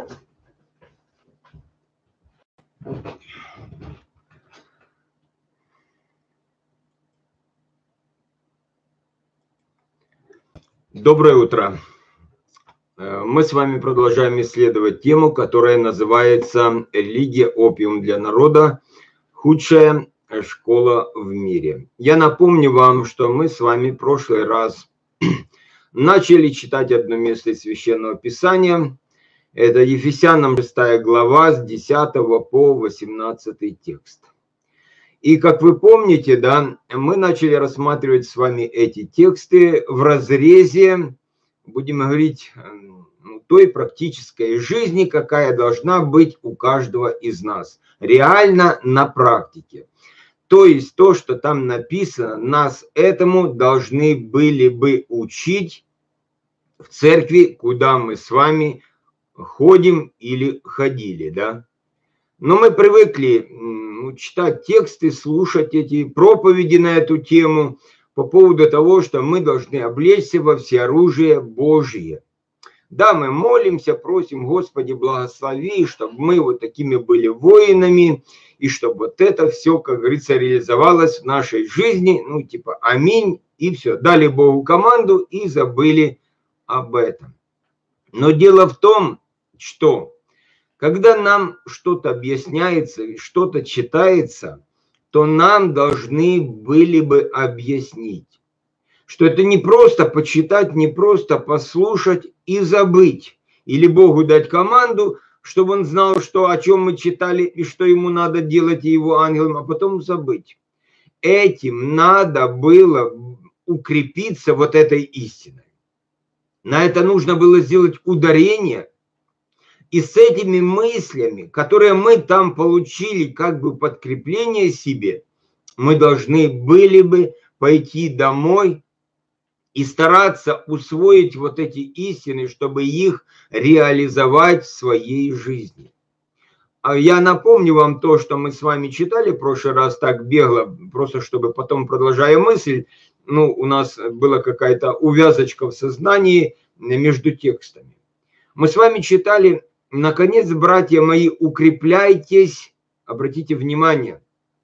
Доброе утро. Мы с вами продолжаем исследовать тему, которая называется «Религия – опиум для народа. Худшая школа в мире». Я напомню вам, что мы с вами в прошлый раз начали читать одно место из Священного Писания. Это Ефесянам 6 глава с 10 по 18 текст. И как вы помните, да, мы начали рассматривать с вами эти тексты в разрезе, будем говорить, той практической жизни, какая должна быть у каждого из нас. Реально на практике. То есть то, что там написано, нас этому должны были бы учить в церкви, куда мы с вами ходим или ходили, да. Но мы привыкли читать тексты, слушать эти проповеди на эту тему по поводу того, что мы должны облечься во всеоружие Божие. Да, мы молимся, просим, Господи, благослови, чтобы мы вот такими были воинами, и чтобы вот это все, как говорится, реализовалось в нашей жизни, ну типа аминь, и все. Дали Богу команду и забыли об этом. Но дело в том, что когда нам что-то объясняется, что-то читается, то нам должны были бы объяснить, что это не просто почитать, не просто послушать и забыть. Или Богу дать команду, чтобы он знал, что, о чем мы читали и что ему надо делать и его ангелам, а потом забыть. Этим надо было укрепиться вот этой истиной. На это нужно было сделать ударение. И с этими мыслями, которые мы там получили как бы подкрепление себе, мы должны были бы пойти домой и стараться усвоить вот эти истины, чтобы их реализовать в своей жизни. А я напомню вам то, что мы с вами читали в прошлый раз так бегло, просто чтобы потом, продолжая мысль, у нас была какая-то увязочка в сознании между текстами. Мы с вами читали: наконец, братья мои, укрепляйтесь, обратите внимание,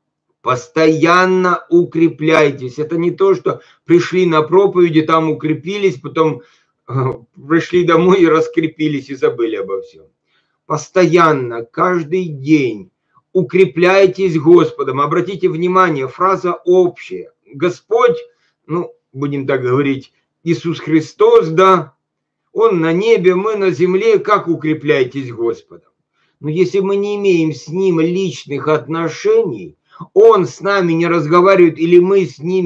постоянно укрепляйтесь. Это не то, что пришли на проповеди, там укрепились, потом пришли домой и раскрепились и забыли обо всем. Постоянно, каждый день укрепляйтесь Господом. Обратите внимание, фраза общая. Господь, будем так говорить, Иисус Христос, да, Он на небе, мы на земле, как укрепляйтесь Господом. Но если мы не имеем с Ним личных отношений, Он с нами не разговаривает, или мы с Ним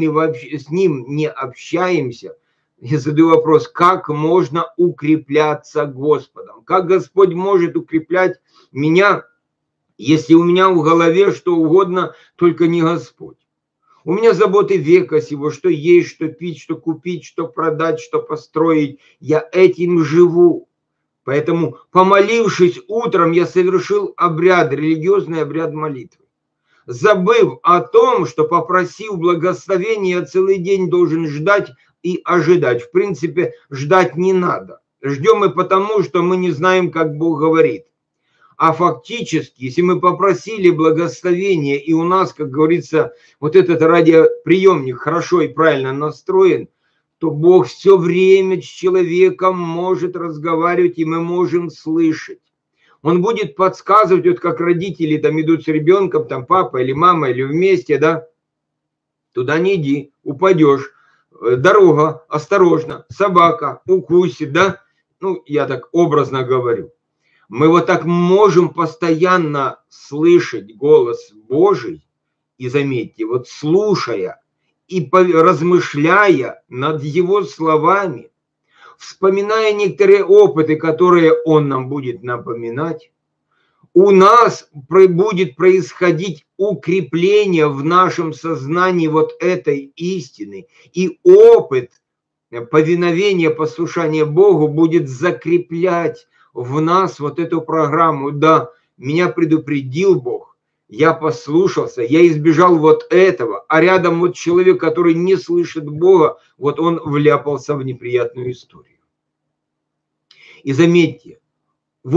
не общаемся, я задаю вопрос, как можно укрепляться Господом? Как Господь может укреплять меня, если у меня в голове что угодно, только не Господь? У меня заботы века сего, что есть, что пить, что купить, что продать, что построить. Я этим живу. Поэтому, помолившись утром, я совершил обряд, религиозный обряд молитвы. Забыв о том, что, попросив благословения, я целый день должен ждать и ожидать. В принципе, ждать не надо. Ждем мы потому, что мы не знаем, как Бог говорит. А фактически, если мы попросили благословения, и у нас, как говорится, вот этот радиоприемник хорошо и правильно настроен, то Бог все время с человеком может разговаривать, и мы можем слышать. Он будет подсказывать, вот как родители там идут с ребенком, там папа или мама, или вместе, да, туда не иди, упадешь, дорога, осторожно, собака укусит, да, я так образно говорю. Мы вот так можем постоянно слышать голос Божий, и заметьте, вот слушая и размышляя над Его словами, вспоминая некоторые опыты, которые Он нам будет напоминать, у нас будет происходить укрепление в нашем сознании вот этой истины, и опыт повиновения, послушания Богу будет закреплять в нас вот эту программу. Да, меня предупредил Бог, я послушался, я избежал вот этого, а рядом вот человек, который не слышит Бога, вот он вляпался в неприятную историю. И заметьте, вот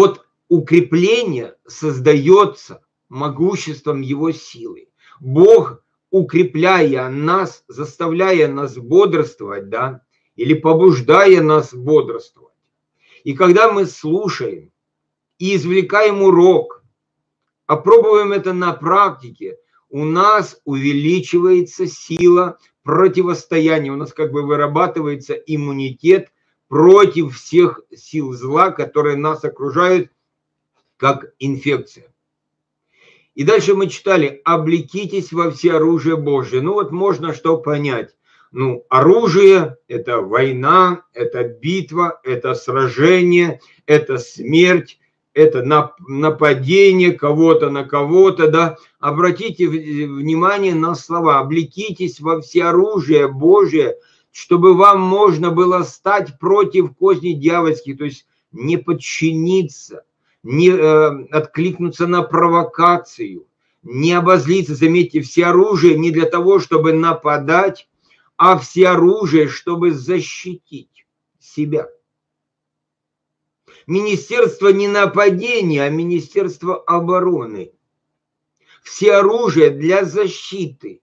укрепление создается могуществом Его силы. Бог, укрепляя нас, заставляя нас бодрствовать, да, или побуждая нас бодрствовать. И когда мы слушаем и извлекаем урок, опробуем это на практике, у нас увеличивается сила противостояния, у нас как бы вырабатывается иммунитет против всех сил зла, которые нас окружают, как инфекция. И дальше мы читали: облекитесь во всеоружие Божие. Ну вот можно что понять. Ну, оружие – это война, это битва, это сражение, это смерть, это нападение кого-то на кого-то, да. Обратите внимание на слова: облекитесь во всеоружие Божие, чтобы вам можно было стать против козней дьявольских, то есть не подчиниться, не откликнуться на провокацию, не обозлиться. Заметьте, всеоружие не для того, чтобы нападать, а всеоружие, чтобы защитить себя. Министерство не нападения, а министерство обороны. Всеоружие для защиты.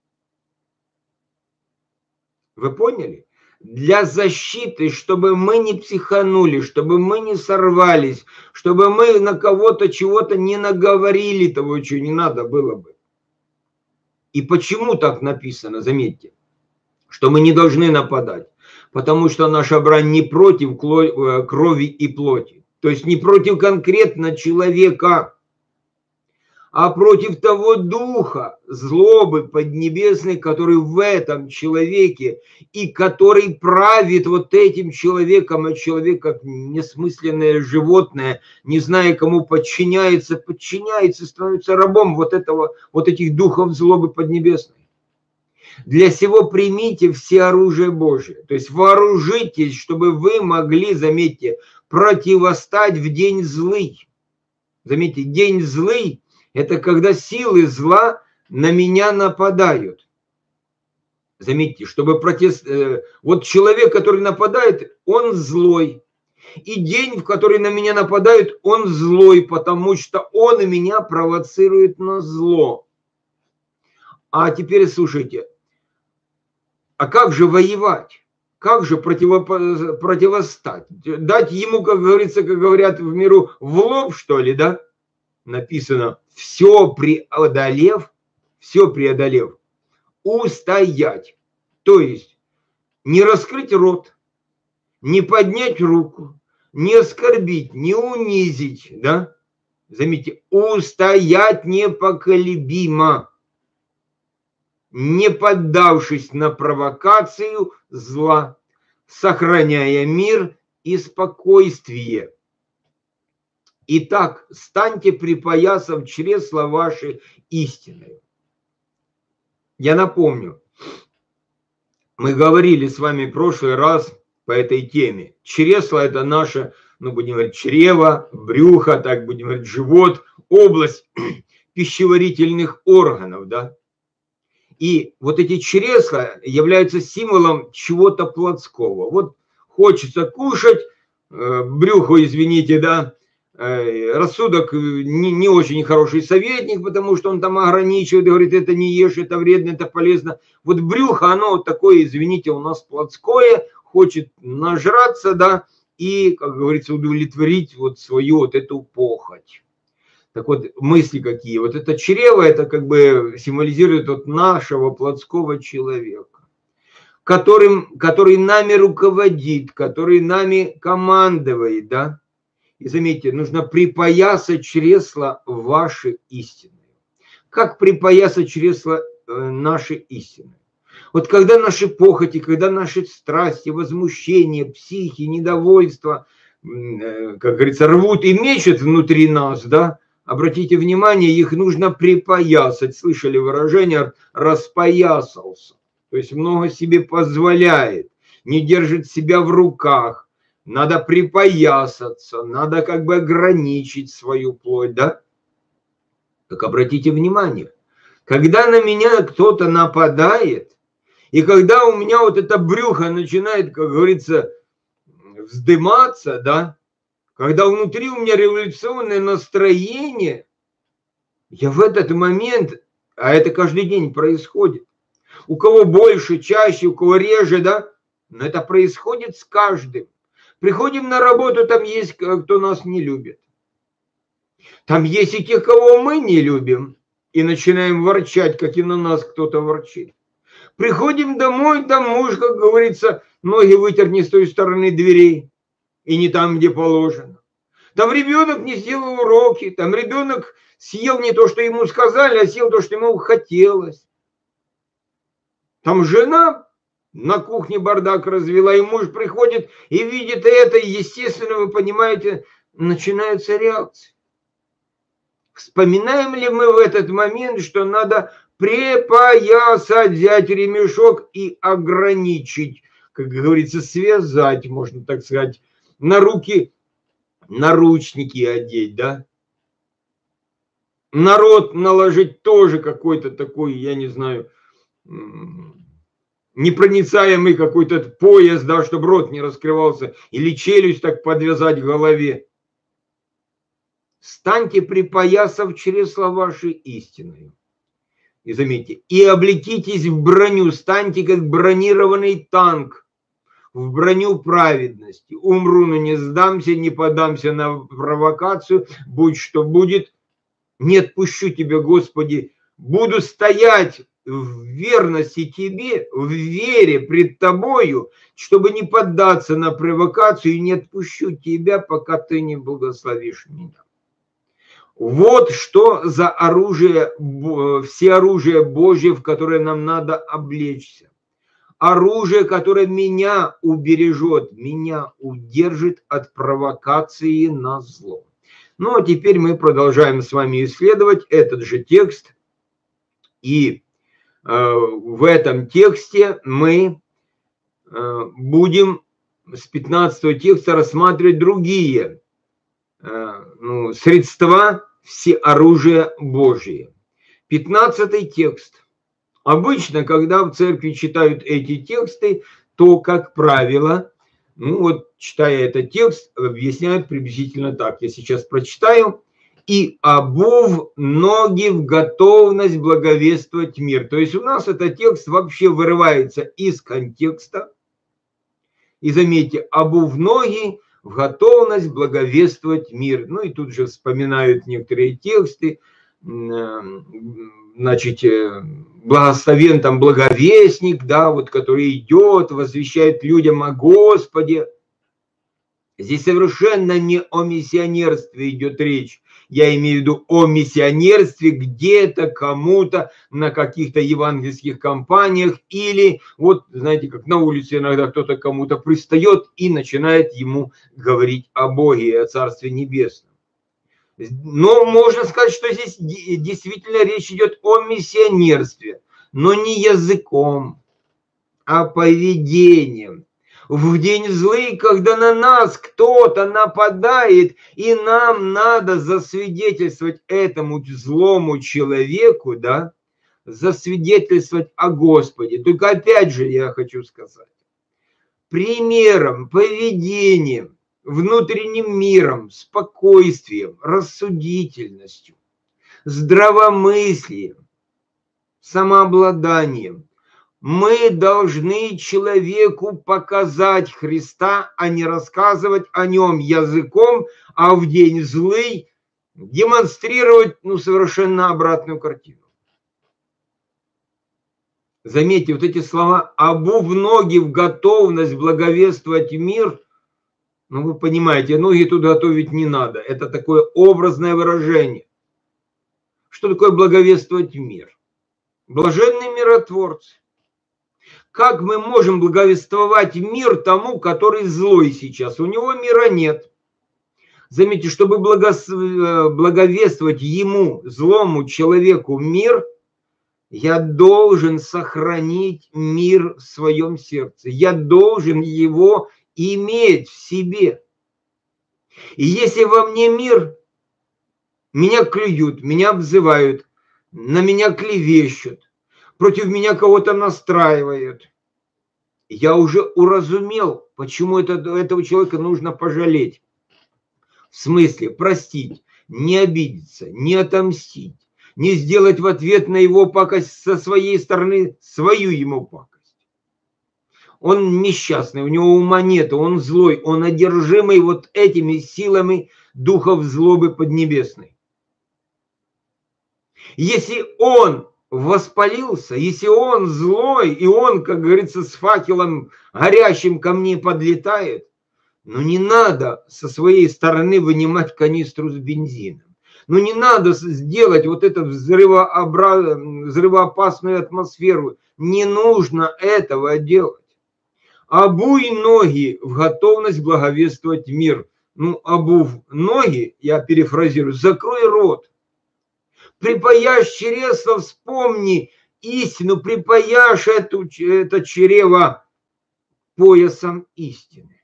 Вы поняли? Для защиты, чтобы мы не психанули, чтобы мы не сорвались, чтобы мы на кого-то чего-то не наговорили того, чего не надо было бы. И почему так написано, заметьте, что мы не должны нападать? Потому что наша брань не против крови и плоти, то есть не против конкретно человека, а против того духа злобы поднебесной, который в этом человеке и который правит вот этим человеком, а человек как несмысленное животное, не зная, кому подчиняется, становится рабом вот этих духов злобы поднебесной. Для сего примите все оружие Божие, то есть вооружитесь, чтобы вы могли, заметьте, противостать в день злый. Заметьте, день злый – это когда силы зла на меня нападают. Заметьте, чтобы вот человек, который нападает, он злой. И день, в который на меня нападают, он злой, потому что он меня провоцирует на зло. А теперь слушайте, а как же воевать? Как же противостать? Дать ему, как говорится, как говорят в миру, в лоб, что ли, да? Написано: все преодолев, устоять. То есть не раскрыть рот, не поднять руку, не оскорбить, не унизить, да? Заметьте, устоять непоколебимо, не поддавшись на провокацию зла, сохраняя мир и спокойствие. Итак, станьте припоясав чресла ваши истиной. Я напомню, мы говорили с вами в прошлый раз по этой теме. Чресло – это наше, будем говорить, чрево, брюхо, так будем говорить, живот, область пищеварительных органов, да. И вот эти чресла являются символом чего-то плотского. Вот хочется кушать, брюхо, извините, да, рассудок не очень хороший советник, потому что он там ограничивает, говорит, это не ешь, это вредно, это полезно. Вот брюхо, оно вот такое, извините, у нас плотское, хочет нажраться, да, и, как говорится, удовлетворить вот свою вот эту похоть. Так вот, мысли какие. Вот это чрево, это как бы символизирует вот нашего плотского человека, который нами руководит, который нами командует, да. И заметьте, нужно припоясать чресла ваши истины. Как припоясать чресла наши истины? Вот когда наши похоти, когда наши страсти, возмущения, психи, недовольство, как говорится, рвут и мечут внутри нас, да, обратите внимание, их нужно припоясать. Слышали выражение «распоясался», то есть много себе позволяет, не держит себя в руках. Надо припоясаться, надо как бы ограничить свою плоть, да? Так обратите внимание, когда на меня кто-то нападает, и когда у меня вот это брюхо начинает, как говорится, вздыматься, да, когда внутри у меня революционное настроение, я в этот момент, а это каждый день происходит, у кого больше, чаще, у кого реже, да, но это происходит с каждым. Приходим на работу, там есть кто нас не любит. Там есть и тех, кого мы не любим, и начинаем ворчать, как и на нас кто-то ворчит. Приходим домой, там муж, как говорится, ноги вытер не с той стороны дверей и не там, где положено. Там ребенок не сделал уроки, там ребенок съел не то, что ему сказали, а съел то, что ему хотелось. Там жена на кухне бардак развела, и муж приходит и видит это, и, естественно, вы понимаете, начинается реакция. Вспоминаем ли мы в этот момент, что надо припоясать, взять ремешок и ограничить, как говорится, связать, можно так сказать, на руки наручники одеть, да? Народ наложить тоже какой-то такой, я не знаю, непроницаемый какой-то пояс, да, чтобы рот не раскрывался, или челюсть так подвязать к голове. Станьте припоясав чресла вашей истиною. И заметьте, и облекитесь в броню, станьте как бронированный танк, в броню праведности. Умру, но не сдамся, не подамся на провокацию, будь что будет, не отпущу тебя, Господи, буду стоять в верности тебе, в вере пред тобою, чтобы не поддаться на провокацию, и не отпущу тебя, пока ты не благословишь меня. Вот что за оружие, все оружие Божье, в которое нам надо облечься. Оружие, которое меня убережет, меня удержит от провокации на зло. Ну, а теперь мы продолжаем с вами исследовать этот же текст. И в этом тексте мы будем с 15 текста рассматривать другие средства всеоружия Божие. 15 текст. Обычно, когда в церкви читают эти тексты, то, как правило, читая этот текст, объясняют приблизительно так. Я сейчас прочитаю. «И обув ноги в готовность благовествовать мир». То есть у нас этот текст вообще вырывается из контекста. И заметьте, обув ноги в готовность благовествовать мир. Ну и тут же вспоминают некоторые тексты, значит, благословен там благовестник, да, вот, который идет, возвещает людям о Господе. Здесь совершенно не о миссионерстве идет речь. Я имею в виду о миссионерстве где-то, кому-то, на каких-то евангельских кампаниях, или вот, знаете, как на улице иногда кто-то кому-то пристает и начинает ему говорить о Боге и о Царстве Небесном. Но можно сказать, что здесь действительно речь идет о миссионерстве, но не языком, а поведением. В день злый, когда на нас кто-то нападает, и нам надо засвидетельствовать этому злому человеку, да, засвидетельствовать о Господе. Только опять же я хочу сказать, примером, поведением, внутренним миром, спокойствием, рассудительностью, здравомыслием, самообладанием мы должны человеку показать Христа, а не рассказывать о нем языком, а в день злый демонстрировать совершенно обратную картину. Заметьте, вот эти слова «обув ноги в готовность благовествовать мир», вы понимаете, ноги тут готовить не надо. Это такое образное выражение. Что такое благовествовать мир? Блаженные миротворцы. Как мы можем благовествовать мир тому, который злой сейчас? У него мира нет. Заметьте, чтобы благовествовать ему, злому человеку, мир, я должен сохранить мир в своем сердце. Я должен его иметь в себе. И если во мне мир, меня клюют, меня обзывают, на меня клевещут, против меня кого-то настраивают. Я уже уразумел, почему этого человека нужно пожалеть. В смысле простить, не обидеться, не отомстить, не сделать в ответ на его пакость со своей стороны свою ему пакость. Он несчастный, у него ума нет, он злой, он одержимый вот этими силами духов злобы поднебесной. Если он воспалился, если он злой, и он, как говорится, с факелом горящим ко мне подлетает, ну не надо со своей стороны вынимать канистру с бензином. Ну не надо сделать вот эту взрывоопасную атмосферу. Не нужно этого делать. Обуй ноги в готовность благовествовать мир. Ну, обув ноги, я перефразирую, закрой рот. Припаяшь чресло, вспомни истину, припаяшь это чрево поясом истины.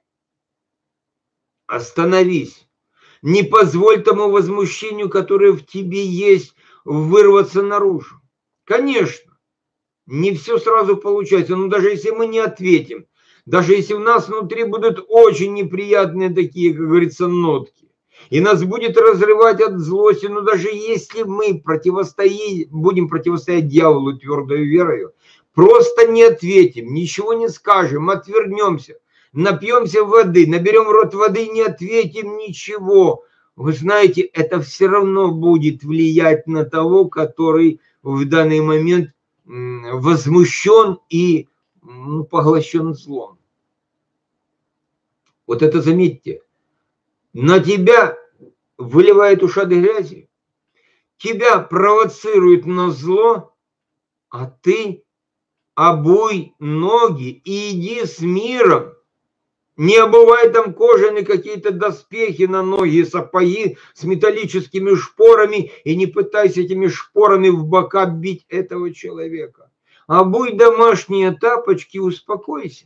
Остановись. Не позволь тому возмущению, которое в тебе есть, вырваться наружу. Конечно, не все сразу получается, но даже если мы не ответим, даже если у нас внутри будут очень неприятные такие, как говорится, нотки, и нас будет разрывать от злости, но даже если мы будем противостоять дьяволу твердой верою, просто не ответим, ничего не скажем, отвернемся, напьемся воды, наберем в рот воды и не ответим ничего, вы знаете, это все равно будет влиять на того, который в данный момент возмущен и поглощен злом. Вот это заметьте. На тебя выливает ушат грязи, тебя провоцирует на зло, а ты обуй ноги и иди с миром. Не обувай там кожаные какие-то доспехи на ноги, сапоги с металлическими шпорами и не пытайся этими шпорами в бока бить этого человека. Обуй домашние тапочки, успокойся.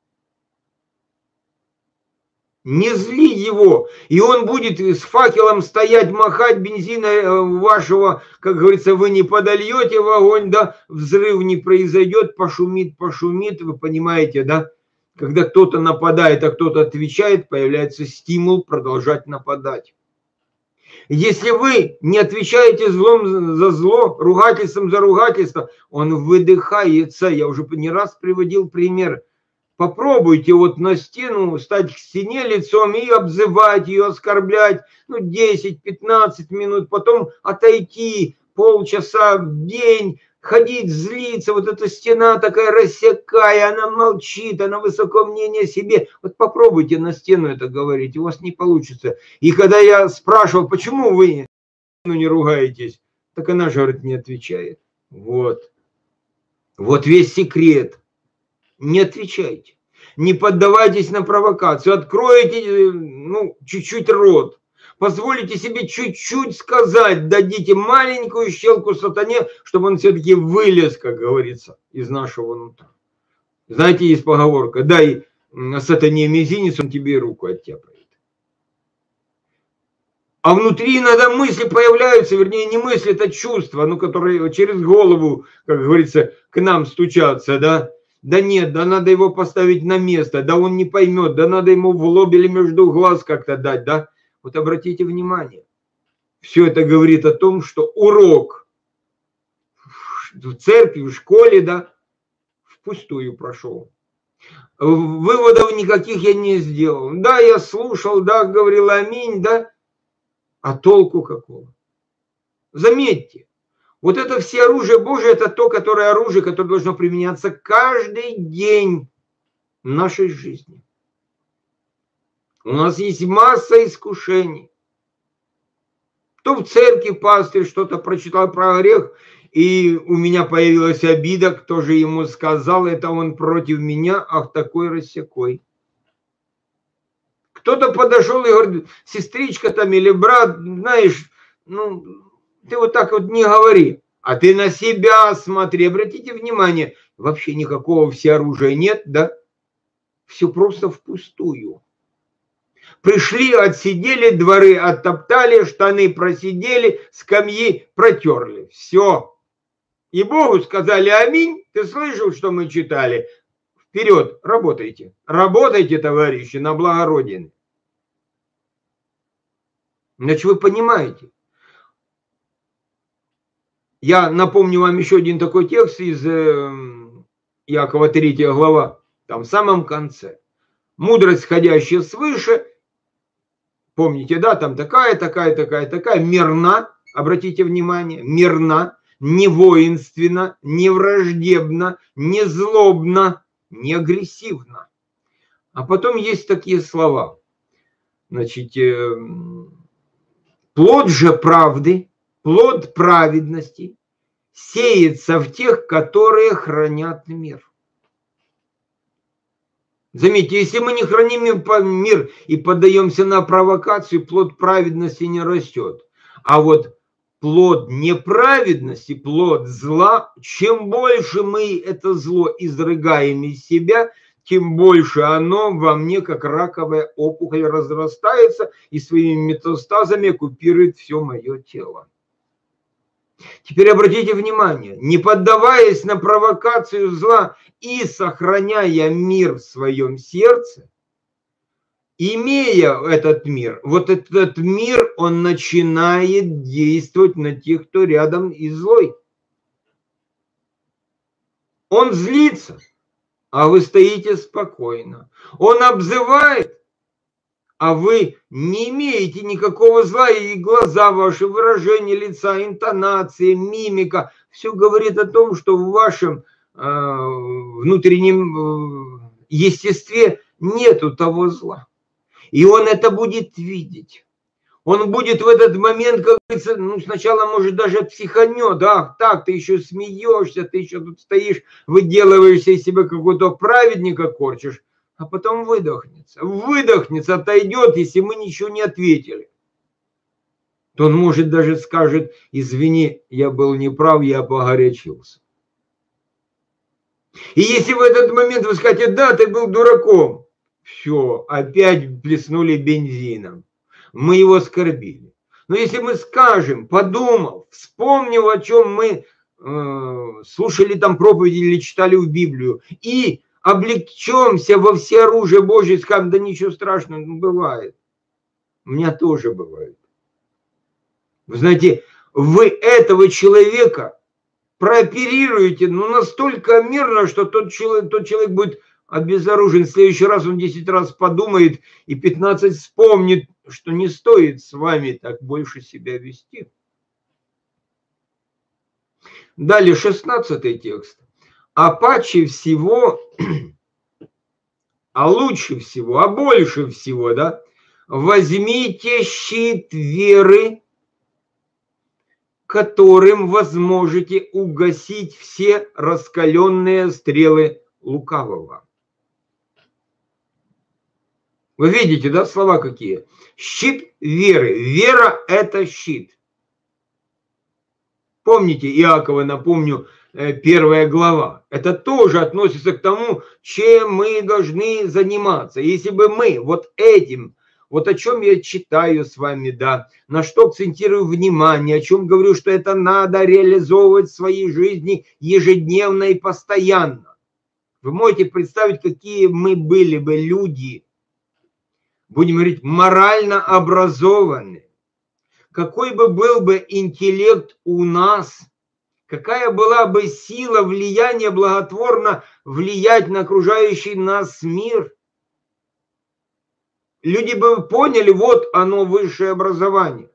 Не зли его, и он будет с факелом стоять, махать, бензина вашего, как говорится, вы не подольете в огонь, да, взрыв не произойдет, пошумит, вы понимаете, да? Когда кто-то нападает, а кто-то отвечает, появляется стимул продолжать нападать. Если вы не отвечаете злом за зло, ругательством за ругательство, он выдыхается. Я уже не раз приводил пример. Попробуйте вот на стену стать к стене лицом и обзывать ее, оскорблять, 10-15 минут, потом отойти полчаса в день, ходить, злиться, вот эта стена такая рассекая, она молчит, она высокое мнение о себе. Вот попробуйте на стену это говорить, у вас не получится. И когда я спрашивал, почему вы не ругаетесь, так она же, говорит, не отвечает. Вот весь секрет. Не отвечайте, не поддавайтесь на провокацию, откройте, чуть-чуть рот, позволите себе чуть-чуть сказать, дадите маленькую щелку сатане, чтобы он все-таки вылез, как говорится, из нашего нутра. Знаете, есть поговорка, дай сатане мизинец, он тебе и руку оттяпает. А внутри иногда мысли появляются, вернее, не мысли, это чувства, которые через голову, как говорится, к нам стучатся, да. Да нет, да надо его поставить на место, да он не поймет, да надо ему в лоб или между глаз как-то дать, да. Вот обратите внимание, все это говорит о том, что урок в церкви, в школе, да, впустую прошел. Выводов никаких я не сделал. Да, я слушал, да, говорил аминь, да, а толку какого? Заметьте. Вот это все оружие Божие, это то, оружие, которое должно применяться каждый день в нашей жизни. У нас есть масса искушений. То в церкви пастырь что-то прочитал про грех, и у меня появилась обида, кто же ему сказал, это он против меня, ах, такой-рассякой. Кто-то подошел и говорит, сестричка там или брат, знаешь, ты вот так вот не говори, а ты на себя смотри. Обратите внимание, вообще никакого всеоружия нет, да? Все просто впустую. Пришли, отсидели, дворы оттоптали, штаны просидели, скамьи протерли. Все. И Богу сказали аминь. Ты слышал, что мы читали? Вперед, работайте. Работайте, товарищи, на благо Родины. Значит, вы понимаете. Я напомню вам еще один такой текст из Иакова 3 глава, там в самом конце. Мудрость, сходящая свыше, помните, да, там такая, мирна, обратите внимание, мирна, не воинственна, не враждебна, не злобна, не агрессивна. А потом есть такие слова. Значит, плод же правды, плод праведности сеется в тех, которые хранят мир. Заметьте, если мы не храним мир и поддаемся на провокацию, плод праведности не растет. А вот плод неправедности, плод зла, чем больше мы это зло изрыгаем из себя, тем больше оно во мне, как раковая опухоль, разрастается и своими метастазами оккупирует все мое тело. Теперь обратите внимание, не поддаваясь на провокацию зла и сохраняя мир в своем сердце, имея этот мир, вот этот мир, он начинает действовать на тех, кто рядом и злой. Он злится, а вы стоите спокойно. Он обзывает, а вы не имеете никакого зла, и глаза ваши, выражение лица, интонация, мимика, все говорит о том, что в вашем внутреннем естестве нету того зла. И он это будет видеть. Он будет в этот момент, как говорится, сначала, может, даже психанет, да, так, ты еще смеешься, ты еще тут стоишь, выделываешься из себя какого-то праведника корчишь, а потом выдохнется, отойдет, если мы ничего не ответили. То он, может, даже скажет: извини, я был неправ, я погорячился. И если в этот момент вы скажете: да, ты был дураком, все, опять плеснули бензином, мы его оскорбили. Но если мы скажем, подумав, вспомнив, о чем мы слушали там проповеди или читали в Библию, и облегчемся во всеоружие Божие, скажем: да ничего страшного, бывает. У меня тоже бывает. Вы знаете, вы этого человека прооперируете, настолько мирно, что тот человек будет обезоружен. В следующий раз он 10 раз подумает и 15 вспомнит, что не стоит с вами так больше себя вести. Далее 16-й текст. А паче всего, а лучше всего, а больше всего, да, возьмите щит веры, которым возможете угасить все раскаленные стрелы лукавого. Вы видите, да, слова какие? Щит веры. Вера – это щит. Помните Иакова, напомню, 1 глава. Это тоже относится к тому, чем мы должны заниматься. Если бы мы вот этим, вот о чем я читаю с вами, да, на что акцентирую внимание, о чем говорю, что это надо реализовывать в своей жизни ежедневно и постоянно. Вы можете представить, какие мы были бы люди, будем говорить, морально образованные, какой бы был бы интеллект у нас, какая была бы сила, влияние благотворно влиять на окружающий нас мир. Люди бы поняли, вот оно, высшее образование.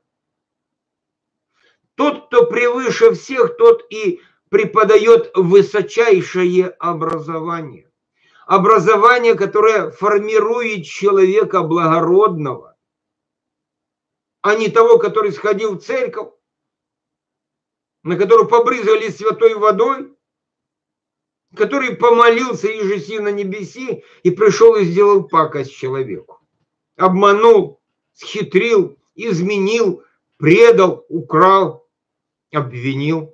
Тот, кто превыше всех, тот и преподает высочайшее образование. Образование, которое формирует человека благородного, а не того, который сходил в церковь, на которую побрызгали святой водой, который помолился ежеси на небеси и пришел и сделал пакость человеку. Обманул, схитрил, изменил, предал, украл, обвинил.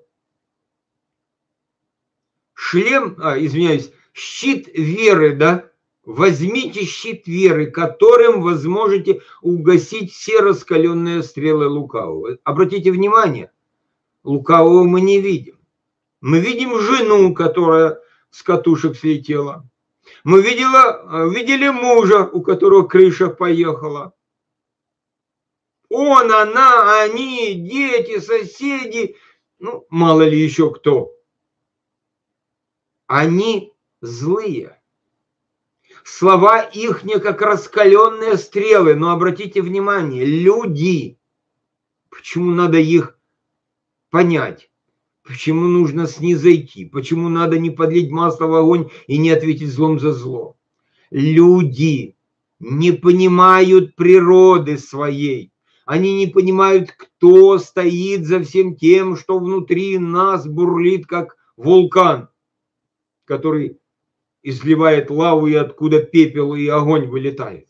Щит веры, да? Возьмите щит веры, которым вы сможете угасить все раскаленные стрелы лукавого. Обратите внимание, лукавого мы не видим. Мы видим жену, которая с катушек слетела. Мы видели мужа, у которого крыша поехала. Он, она, они, дети, соседи, ну, мало ли еще кто. Они злые. Слова их не как раскаленные стрелы, но обратите внимание, люди. Почему надо их понять? Почему нужно снизойти? Почему надо не подлить масло в огонь и не ответить злом за зло? Люди не понимают природы своей. Они не понимают, кто стоит за всем тем, что внутри нас бурлит, как вулкан, который изливает лаву, и откуда пепел и огонь вылетает.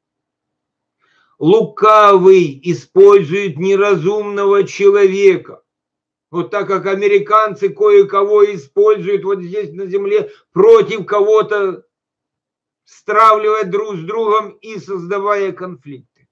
Лукавый использует неразумного человека. Вот так как американцы кое-кого используют вот здесь на земле против кого-то, стравливая друг с другом и создавая конфликты.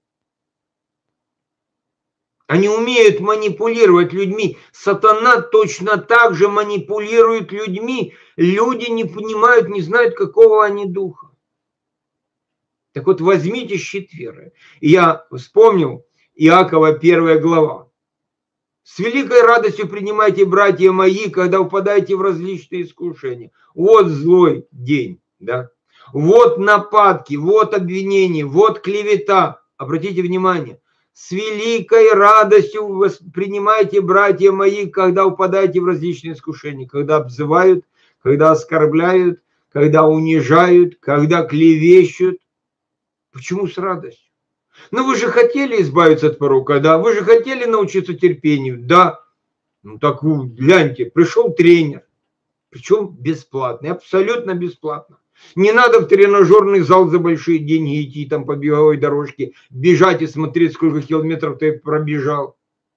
Они умеют манипулировать людьми. Сатана точно так же манипулирует людьми. Люди не понимают, не знают, какого они духа. Так вот, возьмите щит веры. Я вспомнил Иакова 1 глава. С великой радостью принимайте, братья мои, когда упадаете в различные искушения. Вот злой день, да? Вот нападки, вот обвинения, вот клевета. Обратите внимание. С великой радостью принимайте, братья мои, когда упадаете в различные искушения. Когда обзывают, когда оскорбляют, когда унижают, когда клевещут. Почему с радостью? Ну вы же хотели избавиться от порока, да? Вы же хотели научиться терпению, да? Ну так вы гляньте, пришел тренер, причем бесплатный, абсолютно бесплатно. Не надо в тренажерный зал за большие деньги идти там по беговой дорожке, бежать и смотреть, сколько километров ты пробежал.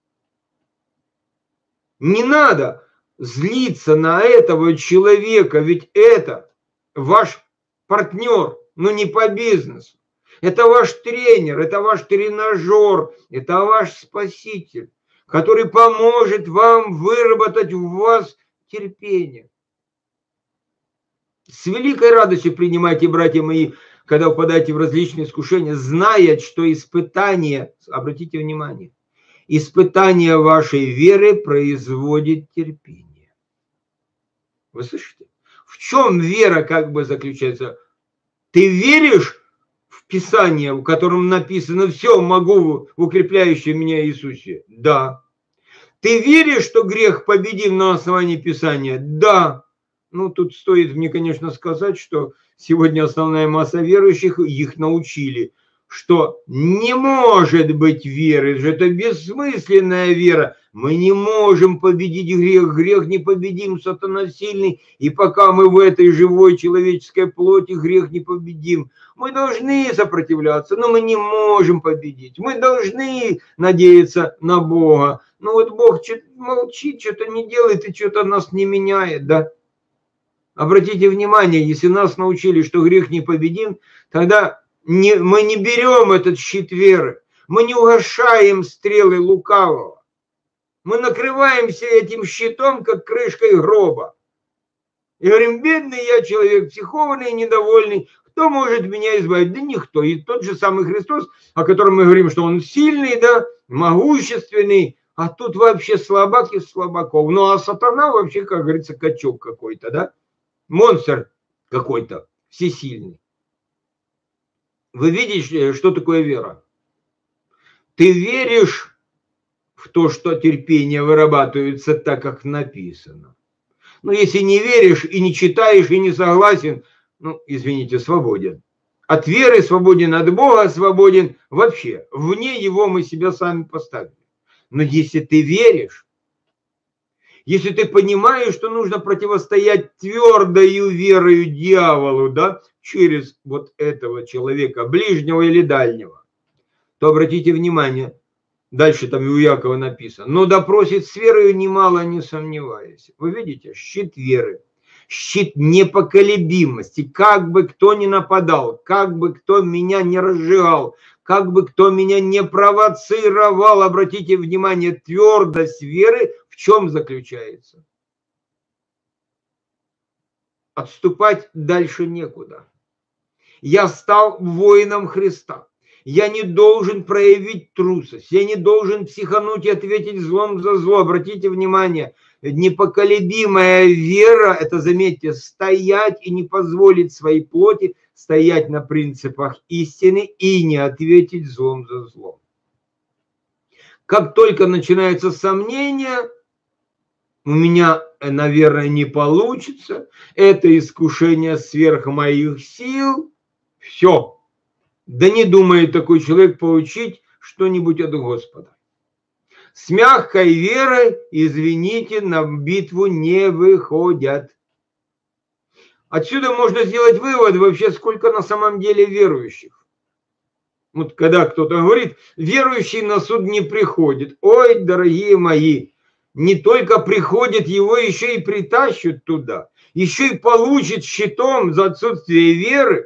Не надо злиться на этого человека, ведь это ваш партнер, но не по бизнесу. Это ваш тренер, это ваш тренажер, это ваш спаситель, который поможет вам выработать в вас терпение. С великой радостью принимайте, братья мои, когда впадаете в различные искушения, зная, что испытание, обратите внимание, испытание вашей веры производит терпение. Вы слышите? В чем вера как бы заключается? Ты веришь в Писание, в котором написано «все могу в укрепляющем меня Иисусе»? Да. Ты веришь, что грех победим на основании Писания? Да. Ну, тут стоит мне, конечно, сказать, что сегодня основная масса верующих, их научили, что не может быть веры, это бессмысленная вера. Мы не можем победить грех, грех не победим, сатана сильный, и пока мы в этой живой человеческой плоти, грех не победим. Мы должны сопротивляться, но мы не можем победить. Мы должны надеяться на Бога. Но вот Бог что-то молчит, что-то не делает и что-то нас не меняет, да? Обратите внимание, если нас научили, что грех не победим, тогда мы не берем этот щит веры, мы не угошаем стрелы лукавого. Мы накрываемся этим щитом, как крышкой гроба. И говорим, бедный я человек, психованный и недовольный, кто может меня избавить? Да никто. И тот же самый Христос, о котором мы говорим, что он сильный, да, могущественный, а тут вообще слабак из слабаков. Ну а сатана вообще, как говорится, качок какой-то, да? Монстр какой-то, всесильный. Вы видите, что такое вера? Ты веришь в то, что терпение вырабатывается так, как написано. Но если не веришь и не читаешь, и не согласен, ну, извините, свободен. От веры свободен, от Бога свободен вообще. Вне его мы себя сами поставили. Но если ты веришь, если ты понимаешь, что нужно противостоять твердою верою дьяволу, да, через вот этого человека, ближнего или дальнего, то обратите внимание, дальше там и у Якова написано, но допросит с верою немало не сомневаясь. Вы видите, щит веры, щит непоколебимости, как бы кто ни нападал, как бы кто меня не разжигал, как бы кто меня не провоцировал, обратите внимание, твердость веры в чем заключается? Отступать дальше некуда. Я стал воином Христа. Я не должен проявить трусость, я не должен психануть и ответить злом за зло. Обратите внимание, непоколебимая вера – это, заметьте, стоять и не позволить своей плоти стоять на принципах истины и не ответить злом за злом. Как только начинается сомнение, у меня, наверное, не получится, это искушение сверх моих сил, все. Да не думает такой человек получить что-нибудь от Господа. С мягкой верой, извините, на битву не выходят. Отсюда можно сделать вывод вообще, сколько на самом деле верующих. Вот когда кто-то говорит, верующий на суд не приходит. Ой, дорогие мои, не только приходит, его еще и притащат туда. Еще и получит щитом за отсутствие веры.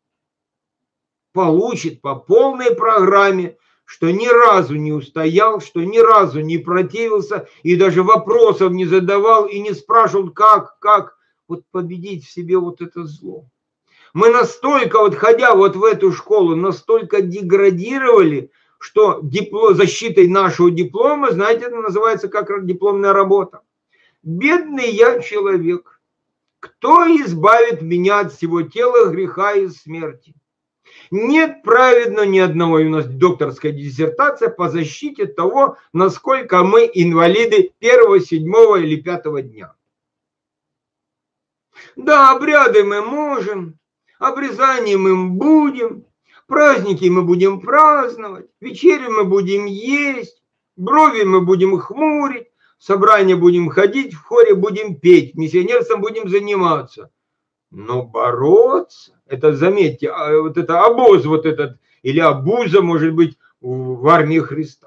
Получит по полной программе, что ни разу не устоял, что ни разу не противился и даже вопросов не задавал и не спрашивал, как вот победить в себе вот это зло. Мы настолько, вот ходя вот в эту школу, настолько деградировали, что защитой нашего диплома, знаете, это называется как дипломная работа. Бедный я человек, кто избавит меня от всего тела, греха и смерти? Нет праведно ни одного. И у нас докторская диссертация по защите того, насколько мы инвалиды 1, 7 или 5 дня. Да, обряды мы можем, обрезание мы будем, праздники мы будем праздновать, вечери мы будем есть, брови мы будем хмурить, в собрание будем ходить, в хоре будем петь, миссионерством будем заниматься. Но бороться, это, заметьте, вот это обоз вот этот, или обуза, может быть, в армии Христа.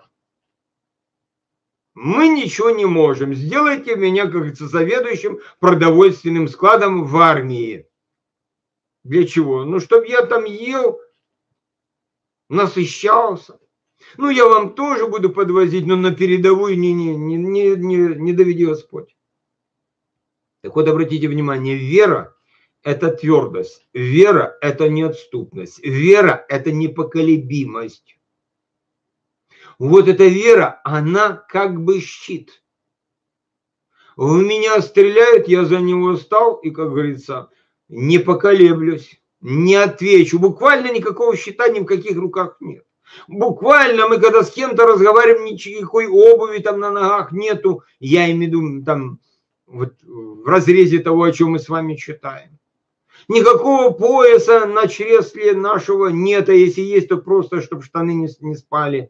Мы ничего не можем. Сделайте меня, как говорится, заведующим продовольственным складом в армии. Для чего? Ну, чтобы я там ел, насыщался. Ну, я вам тоже буду подвозить, но на передовую не доведи Господь. Так вот, обратите внимание, вера – это твердость, вера – это неотступность, вера – это непоколебимость. Вот эта вера, она как бы щит. В меня стреляют, я за него стал, и, как говорится, не поколеблюсь, не отвечу. Буквально никакого щита ни в каких руках нет. Буквально мы, когда с кем-то разговариваем, никакой обуви там на ногах нету. Я имею в виду там вот в разрезе того, о чем мы с вами читаем. Никакого пояса на чресле нашего нет, а если есть, то просто, чтобы штаны не спали.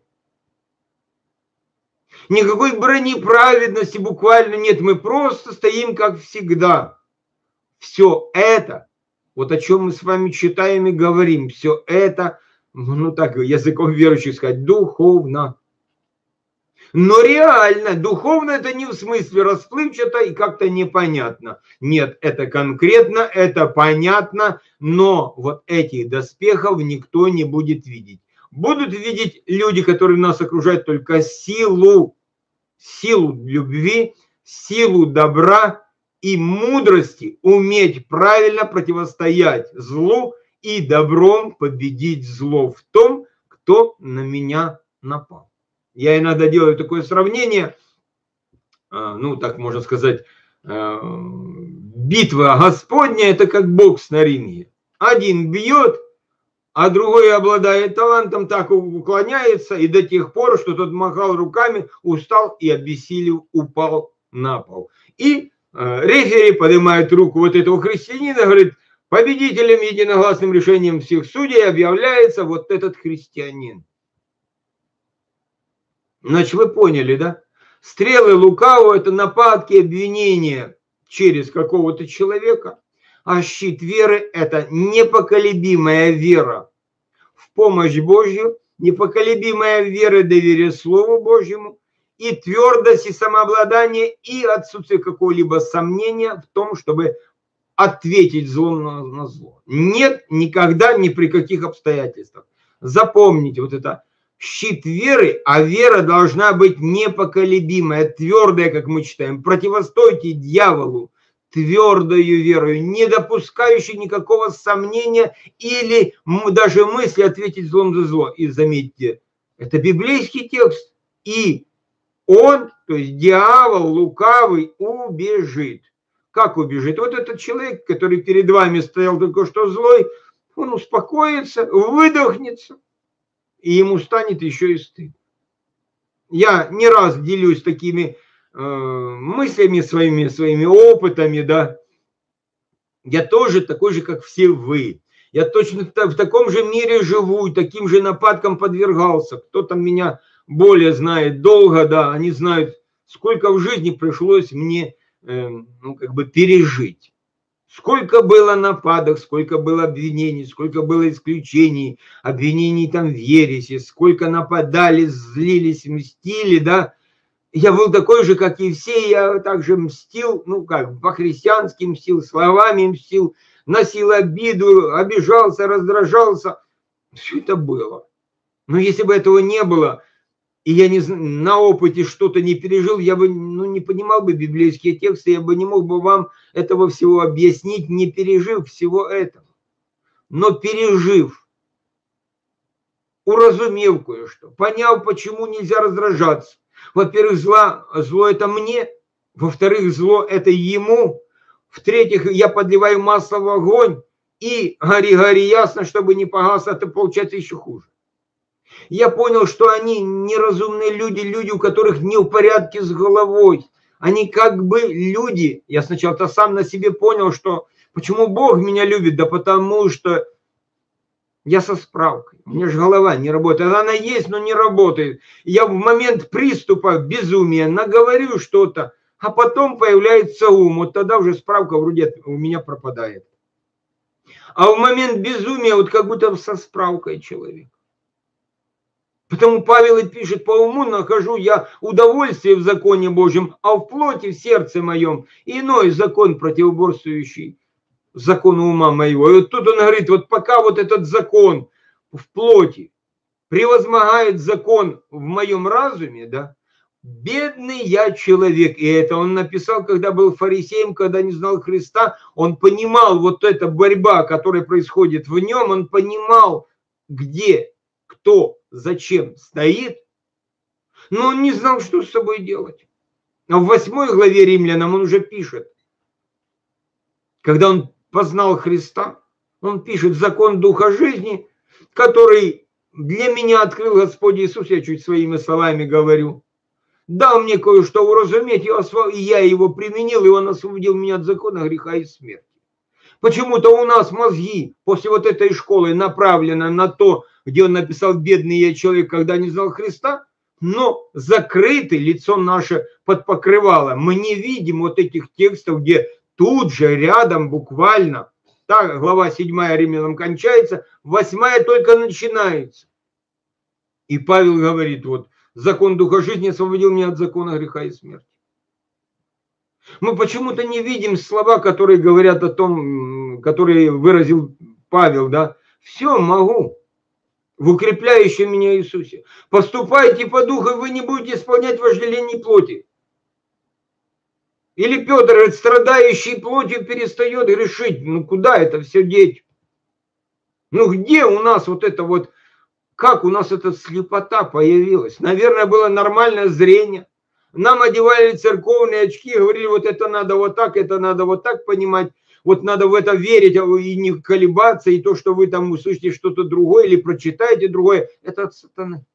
Никакой брони праведности буквально нет, мы просто стоим как всегда. Все это, вот о чем мы с вами читаем и говорим, все это, ну так языком верующих сказать, духовно. Но реально, духовно это не в смысле расплывчато и как-то непонятно. Нет, это конкретно, это понятно, но вот этих доспехов никто не будет видеть. Будут видеть люди, которые нас окружают, только силу любви, силу добра и мудрости, уметь правильно противостоять злу и добром победить зло в том, кто на меня напал. Я иногда делаю такое сравнение, ну, так можно сказать, битва Господня – это как бокс на ринге. Один бьет, а другой обладает талантом, так уклоняется, и до тех пор, что тот махал руками, устал и обессилев упал на пол. И рефери поднимает руку вот этого христианина, говорит, победителем единогласным решением всех судей объявляется вот этот христианин. Значит, вы поняли, да? Стрелы лукавого – это нападки, обвинения через какого-то человека, а щит веры – это непоколебимая вера в помощь Божью, непоколебимая вера и доверие Слову Божьему, и твердость, и самообладание, и отсутствие какого-либо сомнения в том, чтобы ответить злом на зло. Нет, никогда, ни при каких обстоятельствах. Запомните вот это. Щит веры, а вера должна быть непоколебимая, твердая, как мы читаем. Противостойте дьяволу твердою верою, не допускающей никакого сомнения или даже мысли ответить злом за зло. И заметьте, это библейский текст. И он, то есть дьявол лукавый, убежит. Как убежит? Вот этот человек, который перед вами стоял только что злой, он успокоится, выдохнется, и ему станет еще и стыдно. Я не раз делюсь такими мыслями своими опытами, да. Я тоже такой же, как все вы. Я точно в таком же мире живу, таким же нападкам подвергался. Кто там меня более знает долго, да, они знают, сколько в жизни пришлось мне пережить. Сколько было нападок, сколько было обвинений, сколько было исключений, обвинений там в ереси, сколько нападали, злились, мстили, да. Я был такой же, как и все, я также мстил, по-христиански мстил, словами мстил, носил обиду, обижался, раздражался. Все это было. Но если бы этого не было, и я на опыте что-то не пережил, я бы не понимал бы библейские тексты, я бы не мог бы вам этого всего объяснить, не пережив всего этого. Но пережив, уразумев кое-что, поняв, почему нельзя раздражаться. Во-первых, зло это мне, во-вторых, зло это ему, в-третьих, я подливаю масло в огонь, и гори ясно, чтобы не погас, это получается еще хуже. Я понял, что они неразумные люди, у которых не в порядке с головой. Они как бы люди. Я сначала-то сам на себе понял, что почему Бог меня любит, да потому что я со справкой. У меня же голова не работает. Она есть, но не работает. Я в момент приступа безумия наговорю что-то, а потом появляется ум. Вот тогда уже справка вроде у меня пропадает. А в момент безумия вот как будто со справкой человек. Потому Павел и пишет: по уму нахожу я удовольствие в законе Божьем, а в плоти, в сердце моем иной закон, противоборствующий закону ума моего. И вот тут он говорит, вот пока вот этот закон в плоти превозмогает закон в моем разуме, да, бедный я человек. И это он написал, когда был фарисеем, когда не знал Христа, он понимал вот эта борьба, которая происходит в нем, он понимал, где, кто, зачем стоит, но он не знал, что с собой делать. А в 8 главе Римлянам он уже пишет, когда он познал Христа, он пишет: закон Духа жизни, который для меня открыл Господь Иисус, я чуть своими словами говорю, дал мне кое-что уразуметь, и я его применил, и он освободил меня от закона греха и смерти. Почему-то у нас мозги после вот этой школы направлены на то, где он написал: бедный я человек, когда не знал Христа, но закрыты, лицо наше под покрывало. Мы не видим вот этих текстов, где тут же рядом буквально, так, глава 7 Римлянам кончается, 8 только начинается. И Павел говорит, вот, закон Духа жизни освободил меня от закона греха и смерти. Мы почему-то не видим слова, которые говорят о том, которые выразил Павел, да. Все могу в укрепляющем меня Иисусе. Поступайте по духу, и вы не будете исполнять вожделение плоти. Или Петр говорит, страдающий плотью перестает грешить. Ну куда это все деть? Ну где у нас вот это вот, как у нас эта слепота появилась? Наверное, было нормальное зрение. Нам одевали церковные очки, говорили, вот это надо вот так, это надо вот так понимать. Вот надо в это верить и не колебаться, и то, что вы там услышите что-то другое или прочитаете другое, это от сатаны.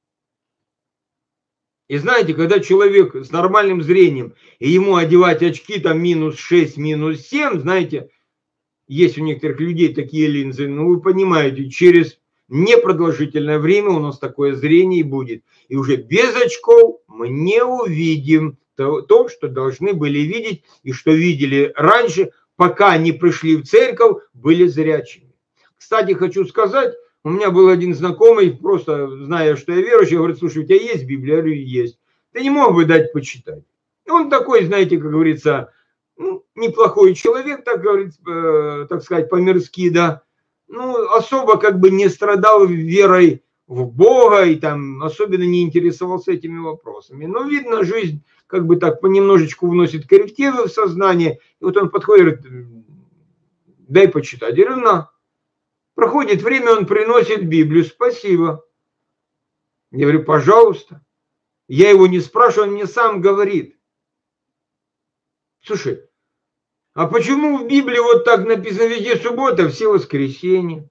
И знаете, когда человек с нормальным зрением, и ему одевать очки там -6, -7, знаете, есть у некоторых людей такие линзы, ну вы понимаете, через непродолжительное время у нас такое зрение будет. И уже без очков мы не увидим то, что должны были видеть, и что видели раньше, пока не пришли в церковь, были зрячими. Кстати, хочу сказать, у меня был один знакомый, просто зная, что я верующий, говорит, слушай, у тебя есть Библия? Я говорю, есть. Ты не мог бы дать почитать? И он такой, знаете, как говорится, неплохой человек, так говорит, так сказать, по-мирски, да. Ну, особо как бы не страдал верой в Бога и там особенно не интересовался этими вопросами. Но видно, жизнь как бы так понемножечку вносит коррективы в сознание. И вот он подходит, говорит, дай почитать. Я говорю, на. Проходит время, он приносит Библию. Спасибо. Я говорю, пожалуйста. Я его не спрашиваю, он мне сам говорит. Слушай, а почему в Библии вот так написано везде суббота, все воскресенья?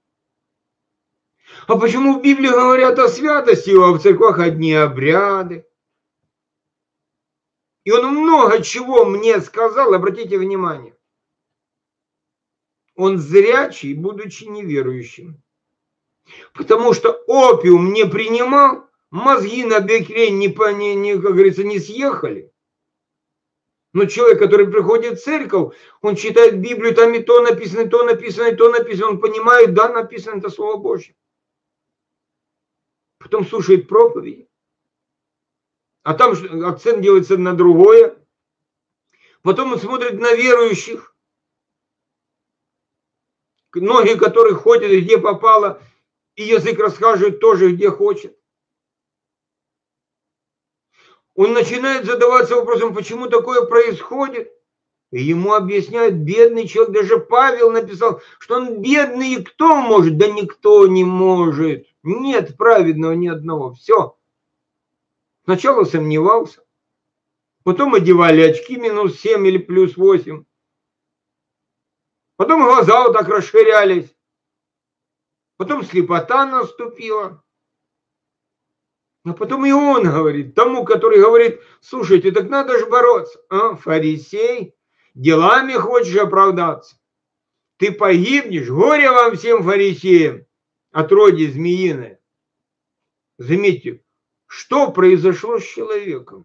А почему в Библии говорят о святости, а в церквах одни обряды? И он много чего мне сказал, обратите внимание. Он зрячий, будучи неверующим. Потому что опиум не принимал, мозги на бекрень как говорится, не съехали. Но человек, который приходит в церковь, он читает Библию, там и то написано, и то написано, и то написано, он понимает, да, написано это Слово Божье. Потом слушает проповедь, а там акцент делается на другое. Потом он смотрит на верующих, ноги которых ходят, где попало, и язык расскажет тоже, где хочет. Он начинает задаваться вопросом, почему такое происходит. И ему объясняют, бедный человек, даже Павел написал, что он бедный, и кто может? Да никто не может. Нет праведного ни одного. Все. Сначала сомневался. Потом одевали очки минус 7 или плюс 8. Потом глаза вот так расширялись. Потом слепота наступила. А потом и он говорит, тому, который говорит, слушайте, так надо же бороться. А, фарисей, делами хочешь оправдаться? Ты погибнешь, горе вам всем фарисеям, отродье змеиное. Заметьте, что произошло с человеком?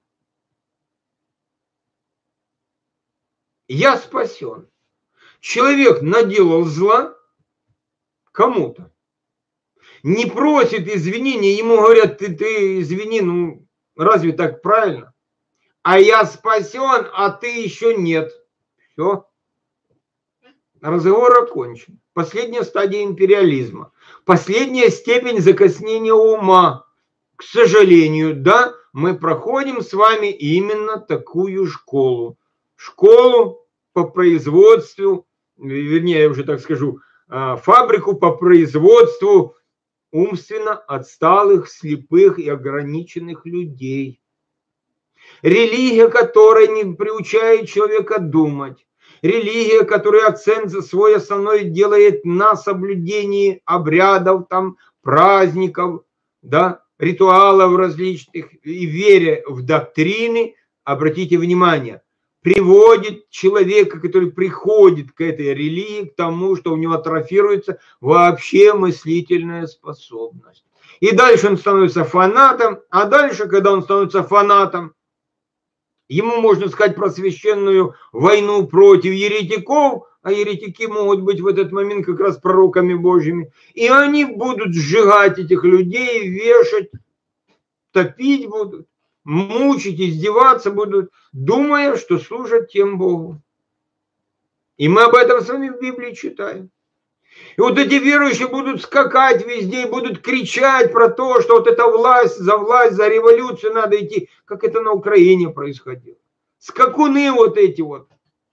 Я спасен. Человек наделал зла кому-то. Не просит извинения, ему говорят, ты извини, ну разве так правильно? А я спасен, а ты еще нет. Все. Разговор окончен. Последняя стадия империализма. Последняя степень закоснения ума. К сожалению, да, мы проходим с вами именно такую школу. Школу по производству, вернее, я уже так скажу, фабрику по производству умственно отсталых, слепых и ограниченных людей. Религия, которая не приучает человека думать. Религия, которая акцент свой основной делает на соблюдении обрядов, там, праздников, да, ритуалов различных и вере в доктрины, обратите внимание, приводит человека, который приходит к этой религии, к тому, что у него атрофируется вообще мыслительная способность. И дальше он становится фанатом, а дальше, когда он становится фанатом, ему можно сказать про священную войну против еретиков, а еретики могут быть в этот момент как раз пророками Божьими, и они будут сжигать этих людей, вешать, топить будут, мучить, издеваться будут, думая, что служат тем Богу. И мы об этом с вами в Библии читаем. И вот эти верующие будут скакать везде и будут кричать про то, что вот эта власть, за революцию надо идти, как это на Украине происходило. Скакуны вот эти вот.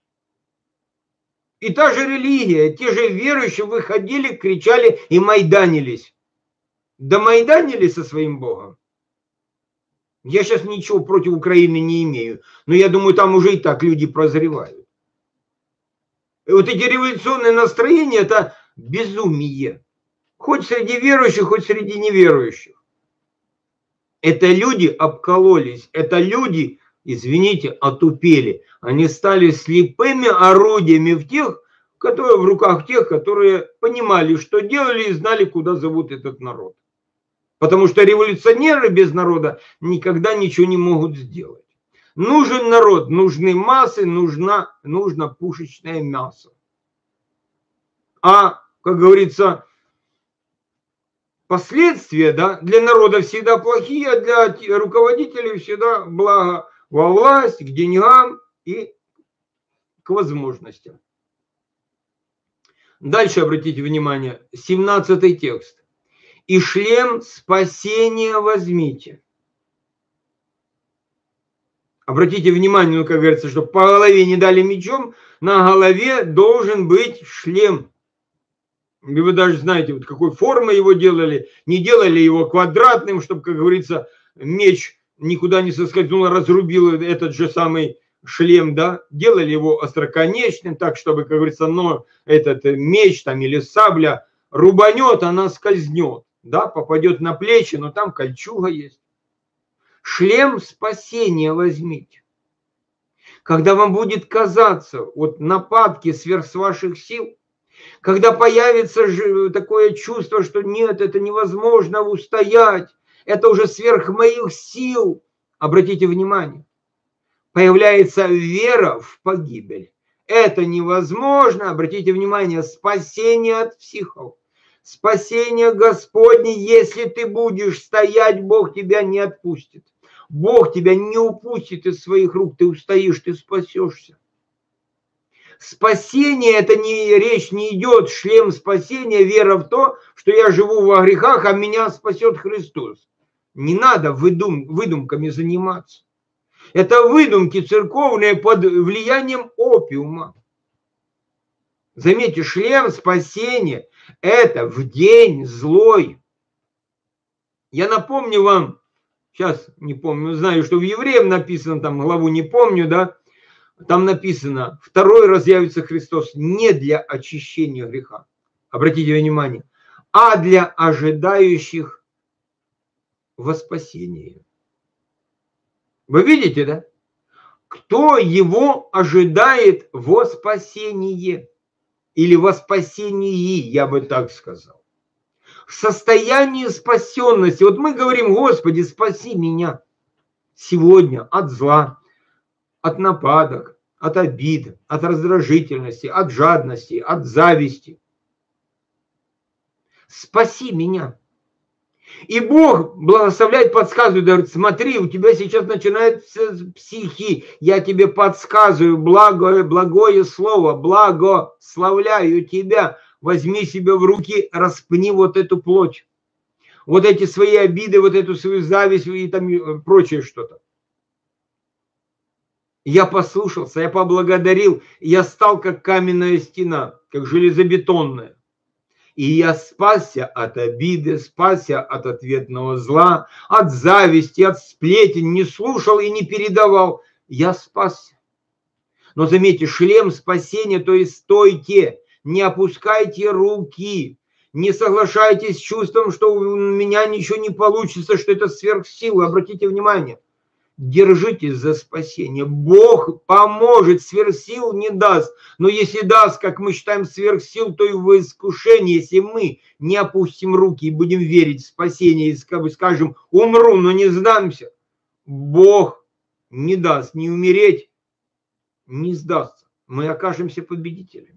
И та же религия, те же верующие выходили, кричали и майданились. Да майданились со своим Богом. Я сейчас ничего против Украины не имею, но я думаю, там уже и так люди прозревают. И вот эти революционные настроения – это безумие. Хоть среди верующих, хоть среди неверующих. Это люди обкололись, это люди, извините, отупели. Они стали слепыми орудиями в руках тех, которые понимали, что делали и знали, куда зовут этот народ. Потому что революционеры без народа никогда ничего не могут сделать. Нужен народ, нужны массы, нужно пушечное мясо. А, как говорится, последствия, да, для народа всегда плохие, а для руководителей всегда благо во власть, к деньгам и к возможностям. Дальше обратите внимание, 17 текст. и шлем спасения возьмите. Обратите внимание, ну, как говорится, что по голове не дали мечом, на голове должен быть шлем. И вы даже знаете, вот какой формы его делали. Не делали его квадратным, чтобы, как говорится, меч никуда не соскользнул, разрубил этот же самый шлем, да. Делали его остроконечным, так, чтобы, как говорится, но этот меч там или сабля рубанет, она скользнет, да, попадет на плечи, но там кольчуга есть. Шлем спасения возьмите. Когда вам будет казаться вот нападки сверх ваших сил, когда появится такое чувство, что нет, это невозможно устоять, это уже сверх моих сил, обратите внимание, появляется вера в погибель. Это невозможно, обратите внимание, спасение от психов. Спасение Господне, если ты будешь стоять, Бог тебя не отпустит. Бог тебя не упустит из своих рук, ты устоишь, ты спасешься. Спасение, это не речь не идет, шлем спасения, вера в то, что я живу во грехах, а меня спасет Христос. Не надо выдумками заниматься. Это выдумки церковные под влиянием опиума. Заметьте, шлем спасения – это в день злой. Я напомню вам, сейчас не помню, знаю, что в Евреям написано, там главу не помню, да, там написано, второй раз явится Христос не для очищения греха, обратите внимание, а для ожидающих во спасение. Вы видите, да? Кто его ожидает во спасение? Или во спасении, я бы так сказал. В состоянии спасенности. Вот мы говорим, Господи, спаси меня сегодня от зла, от нападок, от обид, от раздражительности, от жадности, от зависти. Спаси меня. И Бог благословляет, подсказывает, говорит, смотри, у тебя сейчас начинается психи, я тебе подсказываю благое слово, благословляю тебя, возьми себя в руки, распни вот эту плоть, вот эти свои обиды, вот эту свою зависть и там прочее что-то. Я послушался, я поблагодарил, я стал как каменная стена, как железобетонная. И я спасся от обиды, спасся от ответного зла, от зависти, от сплетен, не слушал и не передавал. Я спасся. Но заметьте, шлем спасения, то есть стойте, не опускайте руки, не соглашайтесь с чувством, что у меня ничего не получится, что это сверхсила. Обратите внимание. Держитесь за спасение. Бог поможет, сверхсил не даст. Но если даст, как мы считаем, сверхсил, то и в искушении, если мы не опустим руки и будем верить в спасение, и скажем, умру, но не сдамся, Бог не даст ни умереть, не сдастся. Мы окажемся победителями.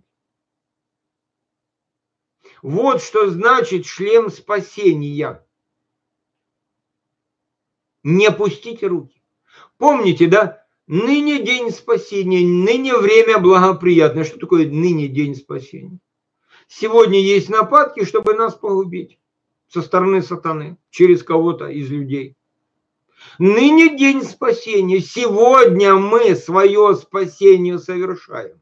Вот что значит шлем спасения. Не опустите руки. Помните, да? Ныне день спасения, ныне время благоприятное. Что такое ныне день спасения? Сегодня есть нападки, чтобы нас погубить со стороны сатаны, через кого-то из людей. Ныне день спасения. Сегодня мы свое спасение совершаем.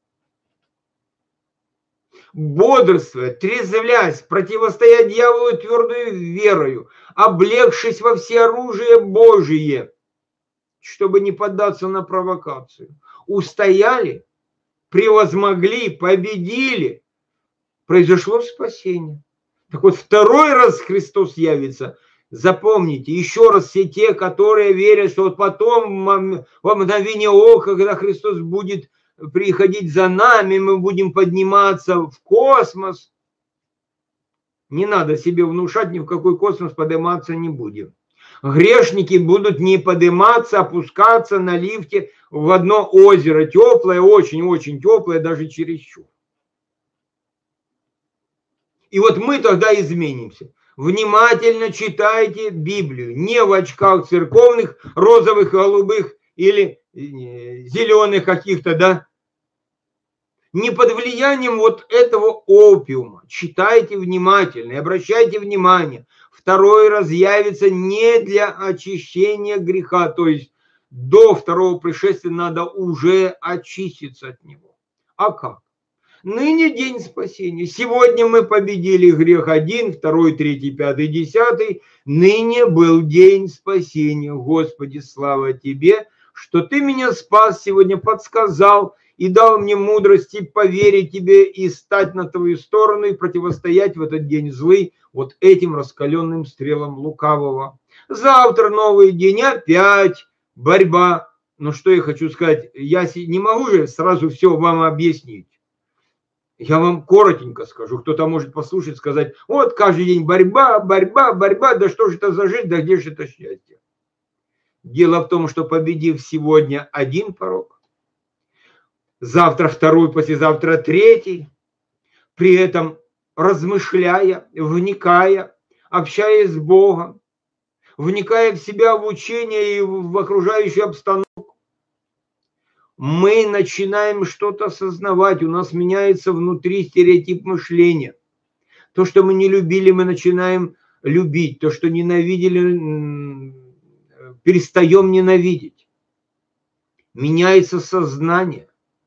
Бодрствуя, трезвлясь, противостоя дьяволу твердою верою, облегшись во всеоружие Божие, чтобы не поддаться на провокацию. Устояли, превозмогли, победили. Произошло спасение. Так вот, второй раз Христос явится. Запомните, еще раз все те, которые верят, что вот потом, во мгновение ока, когда Христос будет приходить за нами, мы будем подниматься в космос. Не надо себе внушать, ни в какой космос подниматься не будем. Грешники будут не подниматься, опускаться на лифте в одно озеро, теплое, очень-очень теплое, даже чересчур. И вот мы тогда изменимся. Внимательно читайте Библию, не в очках церковных, розовых, голубых или зеленых каких-то, да. не под влиянием вот этого опиума. Читайте внимательно и обращайте внимание. Второй раз явится не для очищения греха, то есть до второго пришествия надо уже очиститься от него. А как? Ныне день спасения. Сегодня мы победили грех 1, 2, 3, 5, 10. Ныне был день спасения. Господи, слава Тебе, что Ты меня спас сегодня, подсказал и дал мне мудрости поверить Тебе и стать на Твою сторону и противостоять в этот день злый вот этим раскаленным стрелам лукавого. Завтра новый день, опять борьба. Но что я хочу сказать, я не могу же сразу все вам объяснить. Я вам коротенько скажу, кто-то может послушать, сказать, вот каждый день борьба, борьба, борьба, да что же это за жизнь, да где же это счастье? Дело в том, что победив сегодня один порок, завтра второй, послезавтра третий, при этом размышляя, вникая, общаясь с Богом, вникая в себя, в учение и в окружающую обстановку, мы начинаем что-то осознавать, у нас меняется внутри стереотип мышления. То, что мы не любили, мы начинаем любить. То, что ненавидели, перестаем ненавидеть. Меняется сознание.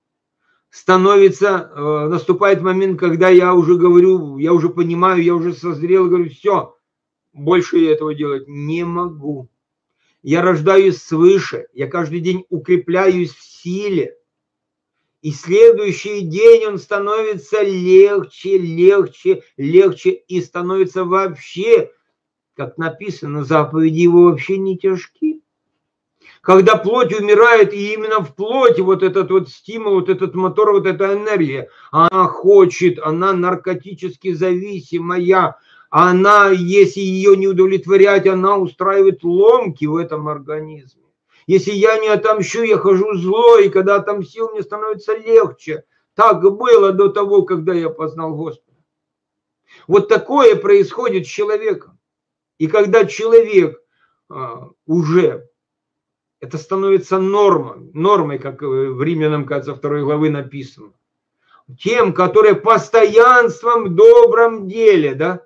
Наступает момент, когда я уже говорю, я уже понимаю, я уже созрел, говорю, все, больше я этого делать не могу. Я рождаюсь свыше, я каждый день укрепляюсь в силе. И следующий день он становится легче, легче, легче и становится вообще, как написано, заповеди его вообще не тяжки. Когда плоть умирает, и именно в плоти вот этот вот стимул, вот этот мотор, вот эта энергия, она хочет, она наркотически зависимая, она, если ее не удовлетворять, она устраивает ломки в этом организме. Если я не отомщу, я хожу злой, и когда отомстил, мне становится легче. Так было до того, когда я познал Господа. Вот такое происходит с человеком. И когда человек уже, это становится нормой, как в Римлянам, кажется, 2 главы написано, тем, которые постоянством в добром деле, да,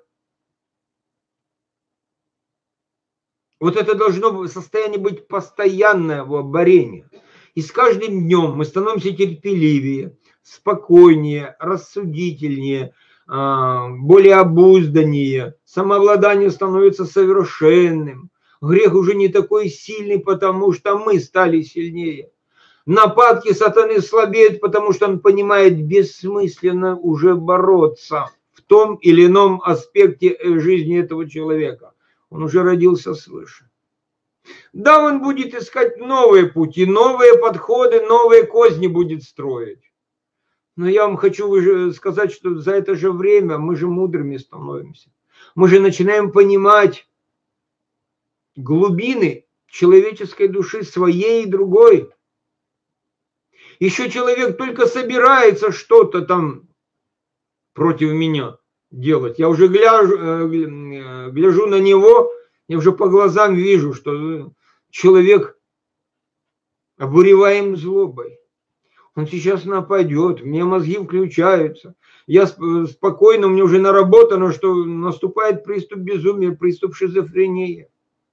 вот это должно состояние быть постоянного борения. И с каждым днем мы становимся терпеливее, спокойнее, рассудительнее, более обузданнее. Самообладание становится совершенным. Грех уже не такой сильный, потому что мы стали сильнее. Нападки сатаны слабеют, потому что он понимает, бессмысленно уже бороться в том или ином аспекте жизни этого человека. Он уже родился свыше. Да, он будет искать новые пути, новые подходы, новые козни будет строить. Но я вам хочу сказать, что за это же время мы же мудрыми становимся. Мы же начинаем понимать глубины человеческой души, своей и другой. Еще человек только собирается что-то там против меня делать. Я уже гляжу на него, я уже по глазам вижу, что человек обуреваем злобой. Он сейчас нападет, у меня мозги включаются. Я спокойно, у меня уже наработано, что наступает приступ безумия, приступ шизофрении.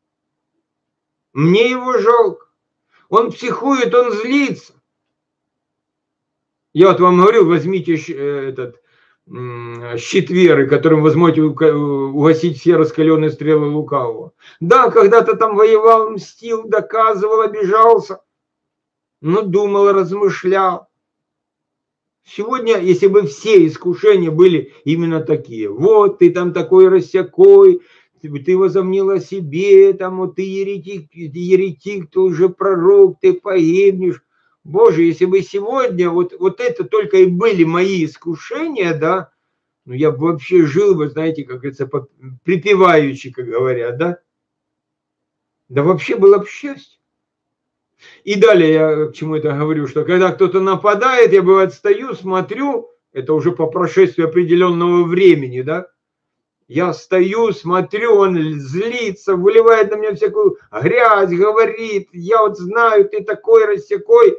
Мне его жалко. Он психует, он злится. Я вот вам говорил, возьмите этот щит веры, которым вы сможете угасить все раскаленные стрелы лукавого. Да, когда-то там воевал, мстил, доказывал, обижался, но думал, размышлял. Сегодня, если бы все искушения были именно такие, вот ты там такой рассякой, ты возомнил о себе, там, вот ты еретик, ты уже пророк, ты погибнешь. Боже, если бы сегодня вот это только и были мои искушения, да, ну я бы вообще жил бы, знаете, как говорится, припеваючи, как говорят, да, да вообще было бы счастье. И далее я к чему это говорю, что когда кто-то нападает, я бывает стою, смотрю, это уже по прошествии определенного времени, да, я стою, смотрю, он злится, выливает на меня всякую грязь, говорит, я вот знаю, ты такой рассякой.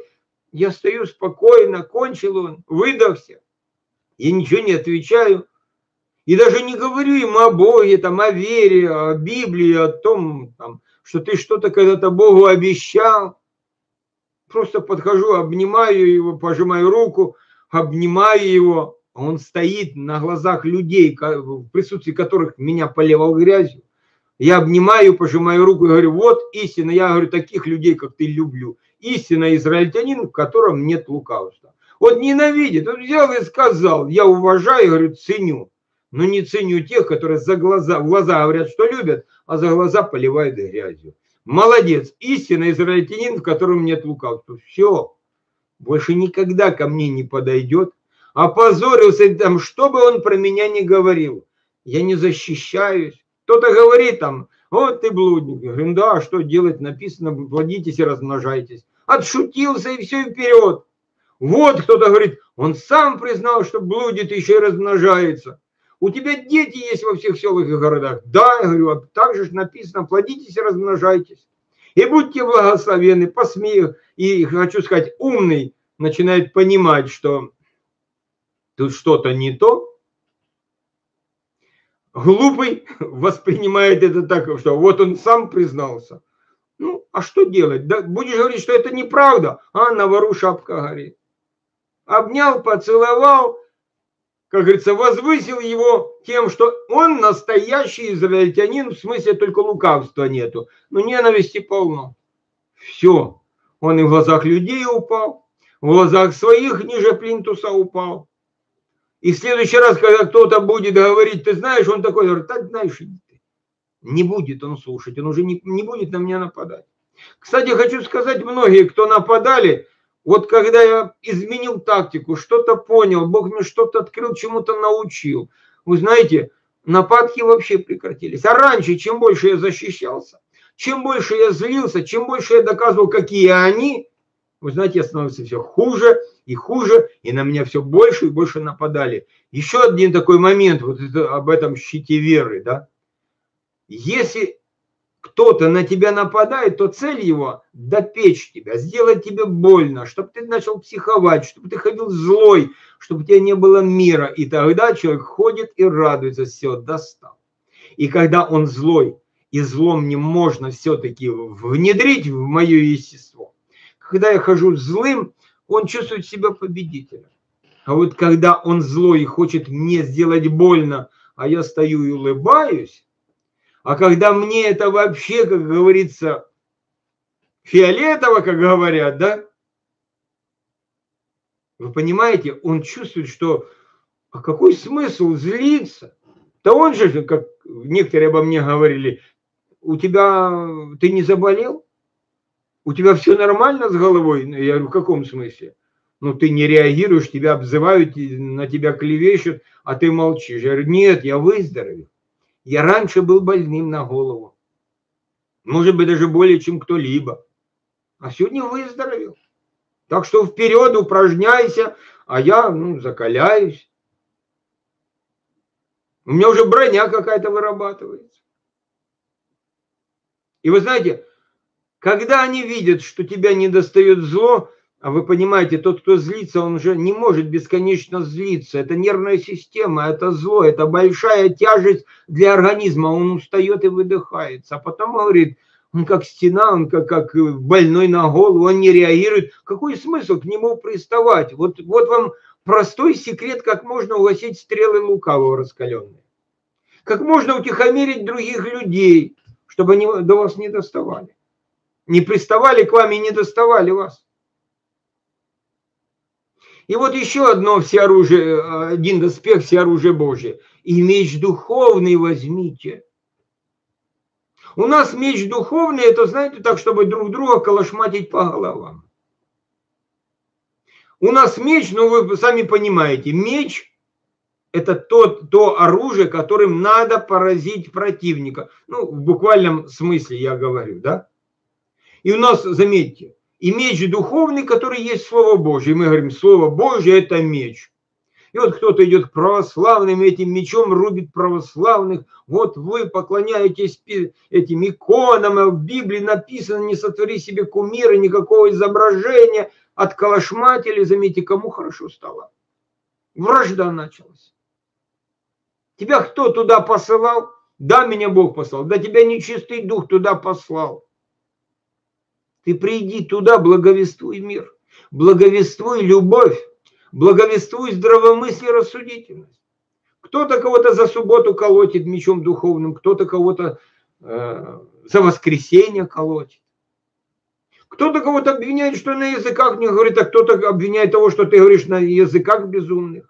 Я стою спокойно, кончил он, выдохся. Я ничего не отвечаю. И даже не говорю ему о Боге, там, о вере, о Библии, о том, там, что ты что-то когда-то Богу обещал. Просто подхожу, обнимаю его, пожимаю руку, обнимаю его. Он стоит на глазах людей, в присутствии которых меня поливал грязью. Я обнимаю, пожимаю руку и говорю, вот истина, я говорю, таких людей, как ты, люблю. Истинно израильтянин, в котором нет лукавства. Он ненавидит, он взял и сказал, я уважаю, говорю, ценю. Но не ценю тех, которые в глаза говорят, что любят, а за глаза поливают грязью. Молодец, истинно израильтянин, в котором нет лукавства. Все, больше никогда ко мне не подойдет. Опозорился там, что бы он про меня ни говорил. Я не защищаюсь. Кто-то говорит там, вот ты блудник. Я говорю, да, что делать, написано, плодитесь и размножайтесь. Отшутился и все, и вперед. Вот кто-то говорит, он сам признал, что блудит и еще и размножается. У тебя дети есть во всех селах и городах. Да, я говорю, так же написано, плодитесь и размножайтесь. И будьте благословенны, посмею. И хочу сказать, умный начинает понимать, что тут что-то не то. Глупый воспринимает это так, что вот он сам признался. Ну, а что делать? Да, будешь говорить, что это неправда, а на вору шапка горит. Обнял, поцеловал, как говорится, возвысил его тем, что он настоящий израильтянин, в смысле только лукавства нету, но ненависти полно. Все, он и в глазах людей упал, в глазах своих ниже плинтуса упал. И в следующий раз, когда кто-то будет говорить, ты знаешь, он такой говорит, так знаешь, не будет он слушать, он уже не будет на меня нападать. Кстати, хочу сказать, многие, кто нападали, вот когда я изменил тактику, что-то понял, Бог мне что-то открыл, чему-то научил. Вы знаете, нападки вообще прекратились. А раньше, чем больше я защищался, чем больше я злился, чем больше я доказывал, какие они, вы знаете, я становился все хуже и хуже, и на меня все больше и больше нападали. Еще один такой момент, вот это, об этом щите веры, да. Если кто-то на тебя нападает, то цель его – допечь тебя, сделать тебе больно, чтобы ты начал психовать, чтобы ты ходил злой, чтобы у тебя не было мира. И тогда человек ходит и радуется, все, достал. И когда он злой, и зло мне можно все-таки внедрить в мое естество, когда я хожу злым, он чувствует себя победителем. А вот когда он злой и хочет мне сделать больно, а я стою и улыбаюсь, а когда мне это вообще, как говорится, фиолетово, как говорят, да? Вы понимаете, он чувствует, что а какой смысл злиться? Да он же, как некоторые обо мне говорили, ты не заболел? У тебя все нормально с головой? Я говорю, в каком смысле? Ну, ты не реагируешь, тебя обзывают, на тебя клевещут, а ты молчишь. Я говорю, нет, я выздоровел. Я раньше был больным на голову. Может быть, даже более, чем кто-либо. А сегодня выздоровел. Так что вперед, упражняйся, а я, закаляюсь. У меня уже броня какая-то вырабатывается. И вы знаете, когда они видят, что тебя не достает зло, а вы понимаете, тот, кто злится, он уже не может бесконечно злиться. Это нервная система, это зло, это большая тяжесть для организма. Он устает и выдыхается. А потом говорит, он как стена, он как больной на голову, он не реагирует. Какой смысл к нему приставать? Вот вам простой секрет, как можно угасить стрелы лукавого раскаленные. Как можно утихомирить других людей, чтобы они до вас не доставали. Не приставали к вам и не доставали вас. И вот еще одно всеоружие, один доспех всеоружия Божие. И меч духовный возьмите. У нас меч духовный, это, знаете, так, чтобы друг друга колошматить по головам. У нас меч, вы сами понимаете, меч – это то оружие, которым надо поразить противника. В буквальном смысле я говорю, да? И у нас, заметьте, и меч духовный, который есть Слово Божье. И мы говорим, Слово Божье – это меч. И вот кто-то идет к православным, этим мечом рубит православных. Вот вы поклоняетесь этим иконам, а в Библии написано, не сотвори себе кумира, никакого изображения. отколошматили, заметьте, кому хорошо стало. Вражда началась. Тебя кто туда посылал? Да, меня Бог послал. Да тебя нечистый дух туда послал. Ты приди туда, благовествуй мир, благовествуй любовь, благовествуй здравомыслие, рассудительность. Кто-то кого-то за субботу колотит мечом духовным, кто-то кого-то за воскресенье колотит. Кто-то кого-то обвиняет, что на языках не говорит, а кто-то обвиняет того, что ты говоришь на языках безумных.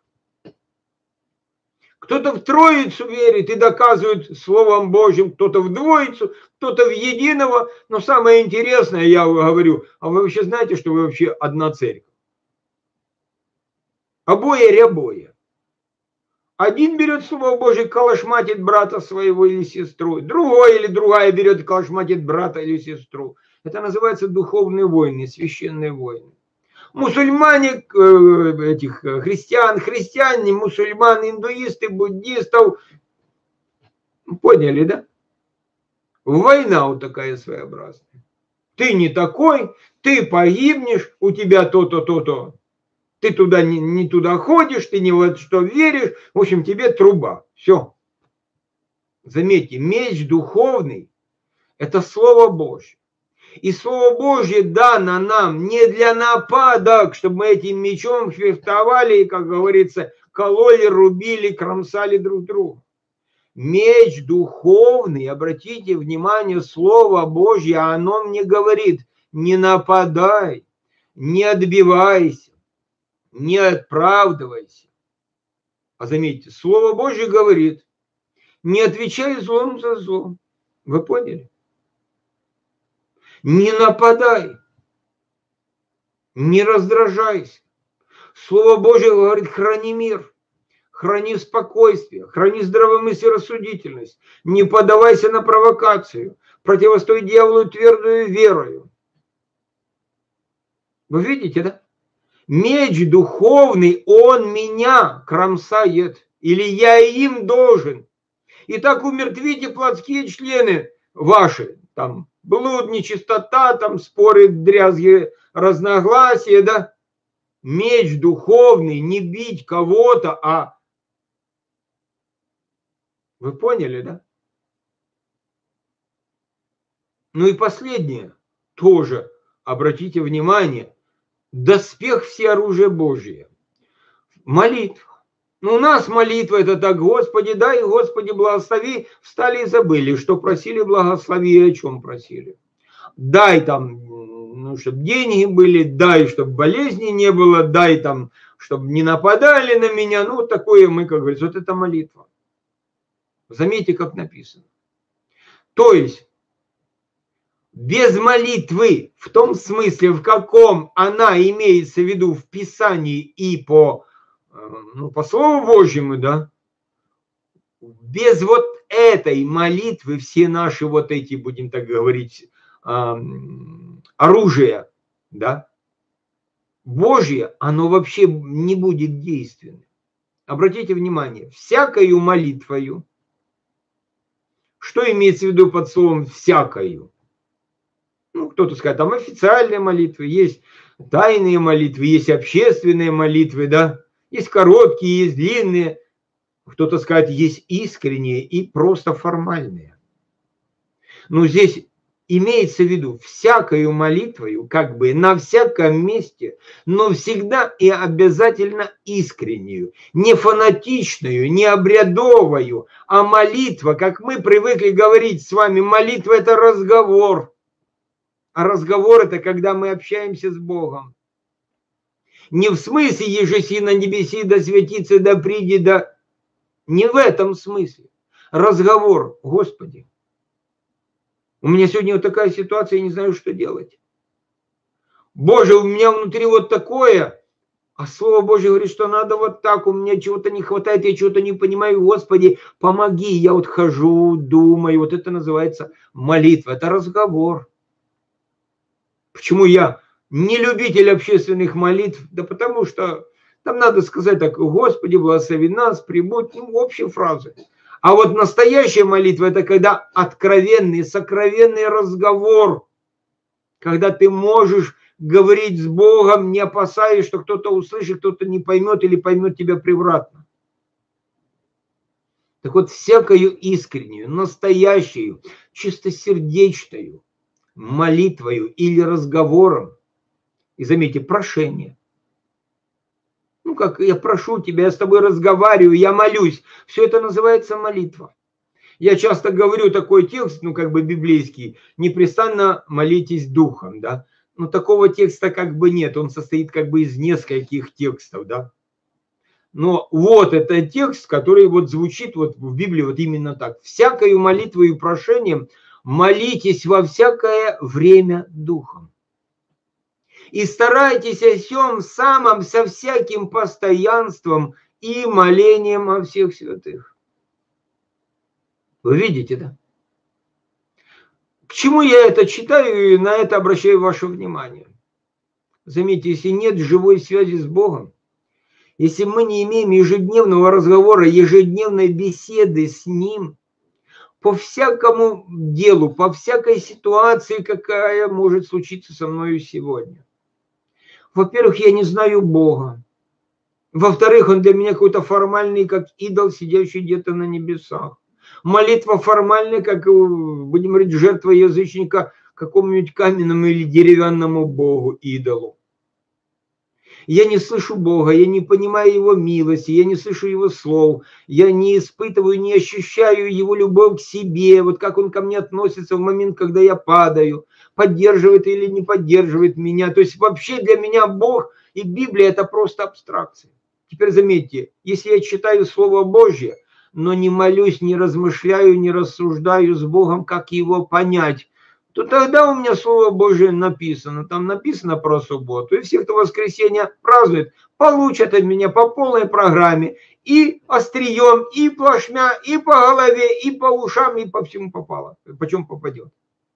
Кто-то в Троицу верит и доказывает Словом Божьим, кто-то в Двоицу, кто-то в Единого. Но самое интересное, я говорю, а вы вообще знаете, что вы вообще одна церковь? Обои рябои. Один берет Слово Божие, калашматит брата своего или сестру. Другой или другая берет и калашматит брата или сестру. Это называется духовные войны, священные войны. Мусульмане, этих христиан, христиане, мусульман, индуисты, буддистов. Поняли, да? Война вот такая своеобразная. Ты не такой, ты погибнешь, у тебя то-то, то-то. Ты туда не туда ходишь, ты не во что веришь. В общем, тебе труба. Все. Заметьте, меч духовный – это Слово Божье. И Слово Божье дано нам не для нападок, чтобы мы этим мечом фехтовали и, как говорится, кололи, рубили, кромсали друг друга. Меч духовный, обратите внимание, Слово Божье, оно мне говорит, не нападай, не отбивайся, не оправдывайся. А заметьте, Слово Божье говорит, не отвечай злом за злом. Вы поняли? Не нападай, не раздражайся. Слово Божье говорит, храни мир, храни спокойствие, храни здравомыслие, рассудительность. Не поддавайся на провокацию, противостой дьяволу твердую верою. Вы видите, да? Меч духовный, он меня кромсает, или я им должен. Итак, умертвите плотские члены ваши, там, блуд, нечистота, там, споры, дрязги, разногласия, да? Меч духовный, не бить кого-то, а... Вы поняли, да? Ну и последнее, тоже, обратите внимание, доспех всеоружия Божие. Молитва. Ну, у нас молитва это так, Господи, дай, Господи, благослови, встали и забыли, что просили, благослови, и о чем просили. Дай там, ну, чтобы деньги были, дай, чтобы болезни не было, дай там, чтобы не нападали на меня, ну, вот такое мы, как говорится, вот это молитва. Заметьте, как написано. То есть, без молитвы, в том смысле, в каком она имеется в виду в Писании и по Слову Божьему, да, без вот этой молитвы все наши вот эти, будем так говорить, оружия, да, Божье, оно вообще не будет действенным. Обратите внимание, всякою молитвою, что имеется в виду под словом всякою? Ну, кто-то скажет, там официальные молитвы, есть тайные молитвы, есть общественные молитвы, да, есть короткие, есть длинные. Кто-то скажет, есть искренние и просто формальные. Но здесь имеется в виду всякою молитвою, как бы на всяком месте, но всегда и обязательно искреннюю, не фанатичную, не обрядовую, а молитва, как мы привыкли говорить с вами, молитва – это разговор. А разговор – это когда мы общаемся с Богом. Не в смысле «ежеси на небеси, да светится, да приди, да…» Не в этом смысле. Разговор, Господи. У меня сегодня вот такая ситуация, я не знаю, что делать. Боже, у меня внутри вот такое, а Слово Божье говорит, что надо вот так, у меня чего-то не хватает, я чего-то не понимаю, Господи, помоги. Я вот хожу, думаю, вот это называется молитва, это разговор. Почему я не любитель общественных молитв? Да потому что там надо сказать так, Господи, благослови нас, прибудь, общие фразы. А вот настоящая молитва – это когда откровенный, сокровенный разговор Когда ты можешь говорить с Богом, не опасаясь, что кто-то услышит, кто-то не поймет или поймет тебя превратно. Так вот, всякою искреннюю, настоящую, чистосердечную молитвою или разговором, и заметьте, прошение. Ну, как я прошу тебя, я с тобой разговариваю, я молюсь. Все это называется молитва. Я часто говорю такой текст, ну, как бы библейский, непрестанно молитесь духом, да. Но такого текста как бы нет, он состоит как бы из нескольких текстов, да. Но вот это текст, который вот звучит вот в Библии вот именно так. Всякою молитвою и прошением молитесь во всякое время духом. И старайтесь о сем самом со всяким постоянством и молением о всех святых. Вы видите, да? К чему я это читаю и на это обращаю ваше внимание? Заметьте, если нет живой связи с Богом, если мы не имеем ежедневного разговора, ежедневной беседы с Ним, по всякому делу, по всякой ситуации, какая может случиться со мной сегодня. Во-первых, я не знаю Бога. Во-вторых, Он для меня какой-то формальный, как идол, сидящий где-то на небесах. Молитва формальная, как, будем говорить, жертва язычника какому-нибудь каменному или деревянному богу, идолу. Я не слышу Бога, я не понимаю Его милости, я не слышу Его слов, я не испытываю, не ощущаю Его любовь к себе, вот как Он ко мне относится в момент, когда я падаю, поддерживает или не поддерживает меня. То есть вообще для меня Бог и Библия – это просто абстракция. Теперь заметьте, если я читаю Слово Божье, но не молюсь, не размышляю, не рассуждаю с Богом, как Его понять, то тогда у меня Слово Божие написано. Там написано про субботу. И все, кто воскресенье празднует, получат от меня по полной программе. И острием, и плашмя, и по голове, и по ушам, и по всему попало. Почем попадет.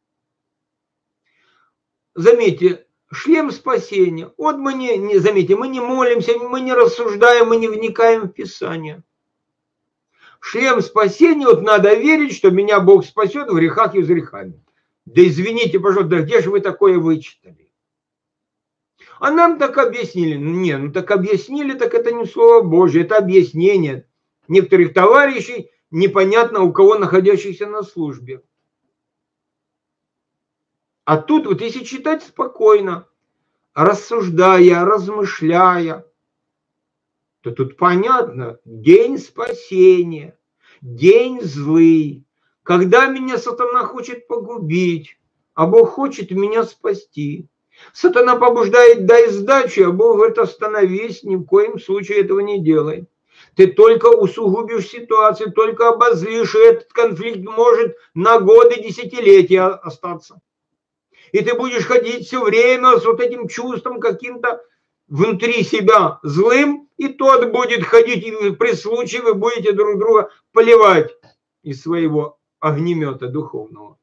Заметьте, шлем спасения. Вот мы не заметьте, мы не молимся, мы не рассуждаем, мы не вникаем в Писание. Шлем спасения, вот надо верить, что меня Бог спасет в грехах и с грехами. Да извините, пожалуйста, да где же вы такое вычитали? А нам так объяснили. Не, ну так объяснили, так это не Слово Божье, это объяснение некоторых товарищей, непонятно у кого находящихся на службе. А тут вот если читать спокойно, рассуждая, размышляя, то тут понятно, день спасения, день злый, когда меня сатана хочет погубить, а Бог хочет меня спасти. Сатана побуждает: дай сдачу, а Бог говорит: остановись, ни в коем случае этого не делай. Ты только усугубишь ситуацию, только обозлишь, и этот конфликт может на годы, десятилетия остаться. И ты будешь ходить все время с вот этим чувством каким-то внутри себя злым, и тот будет ходить, и при случае вы будете друг друга поливать из своего огнемета духовного.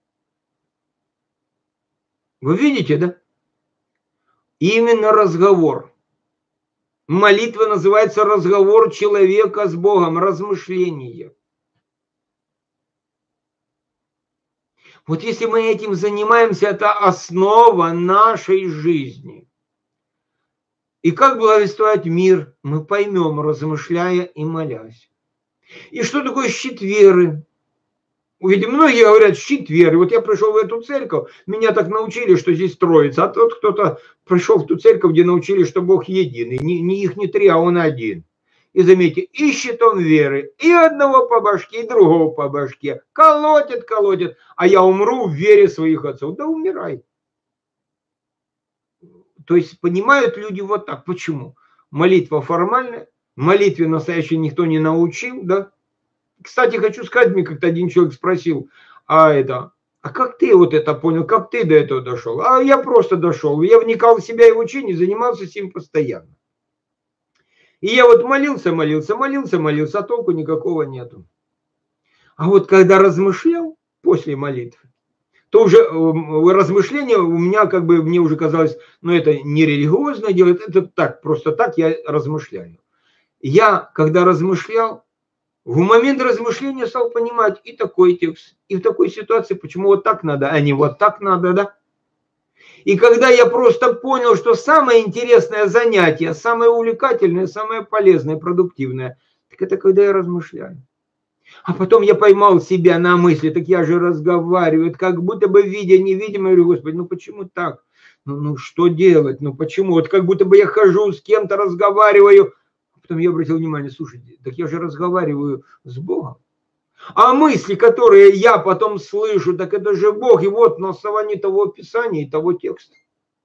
Вы видите, да? Именно разговор. Молитва называется разговор человека с Богом, размышление. Вот если мы этим занимаемся, это основа нашей жизни. И как благовествовать мир, мы поймем, размышляя и молясь. И что такое щит веры? Ведь многие говорят, щит веры. Вот я пришел в эту церковь, меня так научили, что здесь троица. А тот кто-то пришел в ту церковь, где научили, что Бог единый. Не их не три, а Он один. И заметьте, и щитом веры, и одного по башке, и другого по башке. Колотит, а я умру в вере своих отцов. Да умирай. То есть понимают люди вот так. Почему? Молитва формальная, молитве настоящей никто не научил, да? Кстати, хочу сказать, мне как-то один человек спросил, а как ты вот это понял, как ты до этого дошел? А я просто дошел, я вникал в себя и в учение, занимался этим постоянно. И я вот молился, а толку никакого нету. А вот когда размышлял после молитвы, то уже размышления у меня как бы, мне уже казалось, это не религиозное дело, это так, просто так я размышляю. Я, когда размышлял, в момент размышления стал понимать и такой текст, и в такой ситуации, почему вот так надо, а не вот так надо, да? И когда я просто понял, что самое интересное занятие, самое увлекательное, самое полезное, продуктивное, так это когда я размышляю. А потом я поймал себя на мысли, так я же разговариваю, как будто бы видя невидимое, говорю, Господи, ну почему так? Ну что делать? Ну почему? Вот как будто бы я хожу с кем-то, разговариваю. Потом я обратил внимание, слушайте, так я же разговариваю с Богом. А мысли, которые я потом слышу, так это же Бог. И вот на основании того Писания и того текста.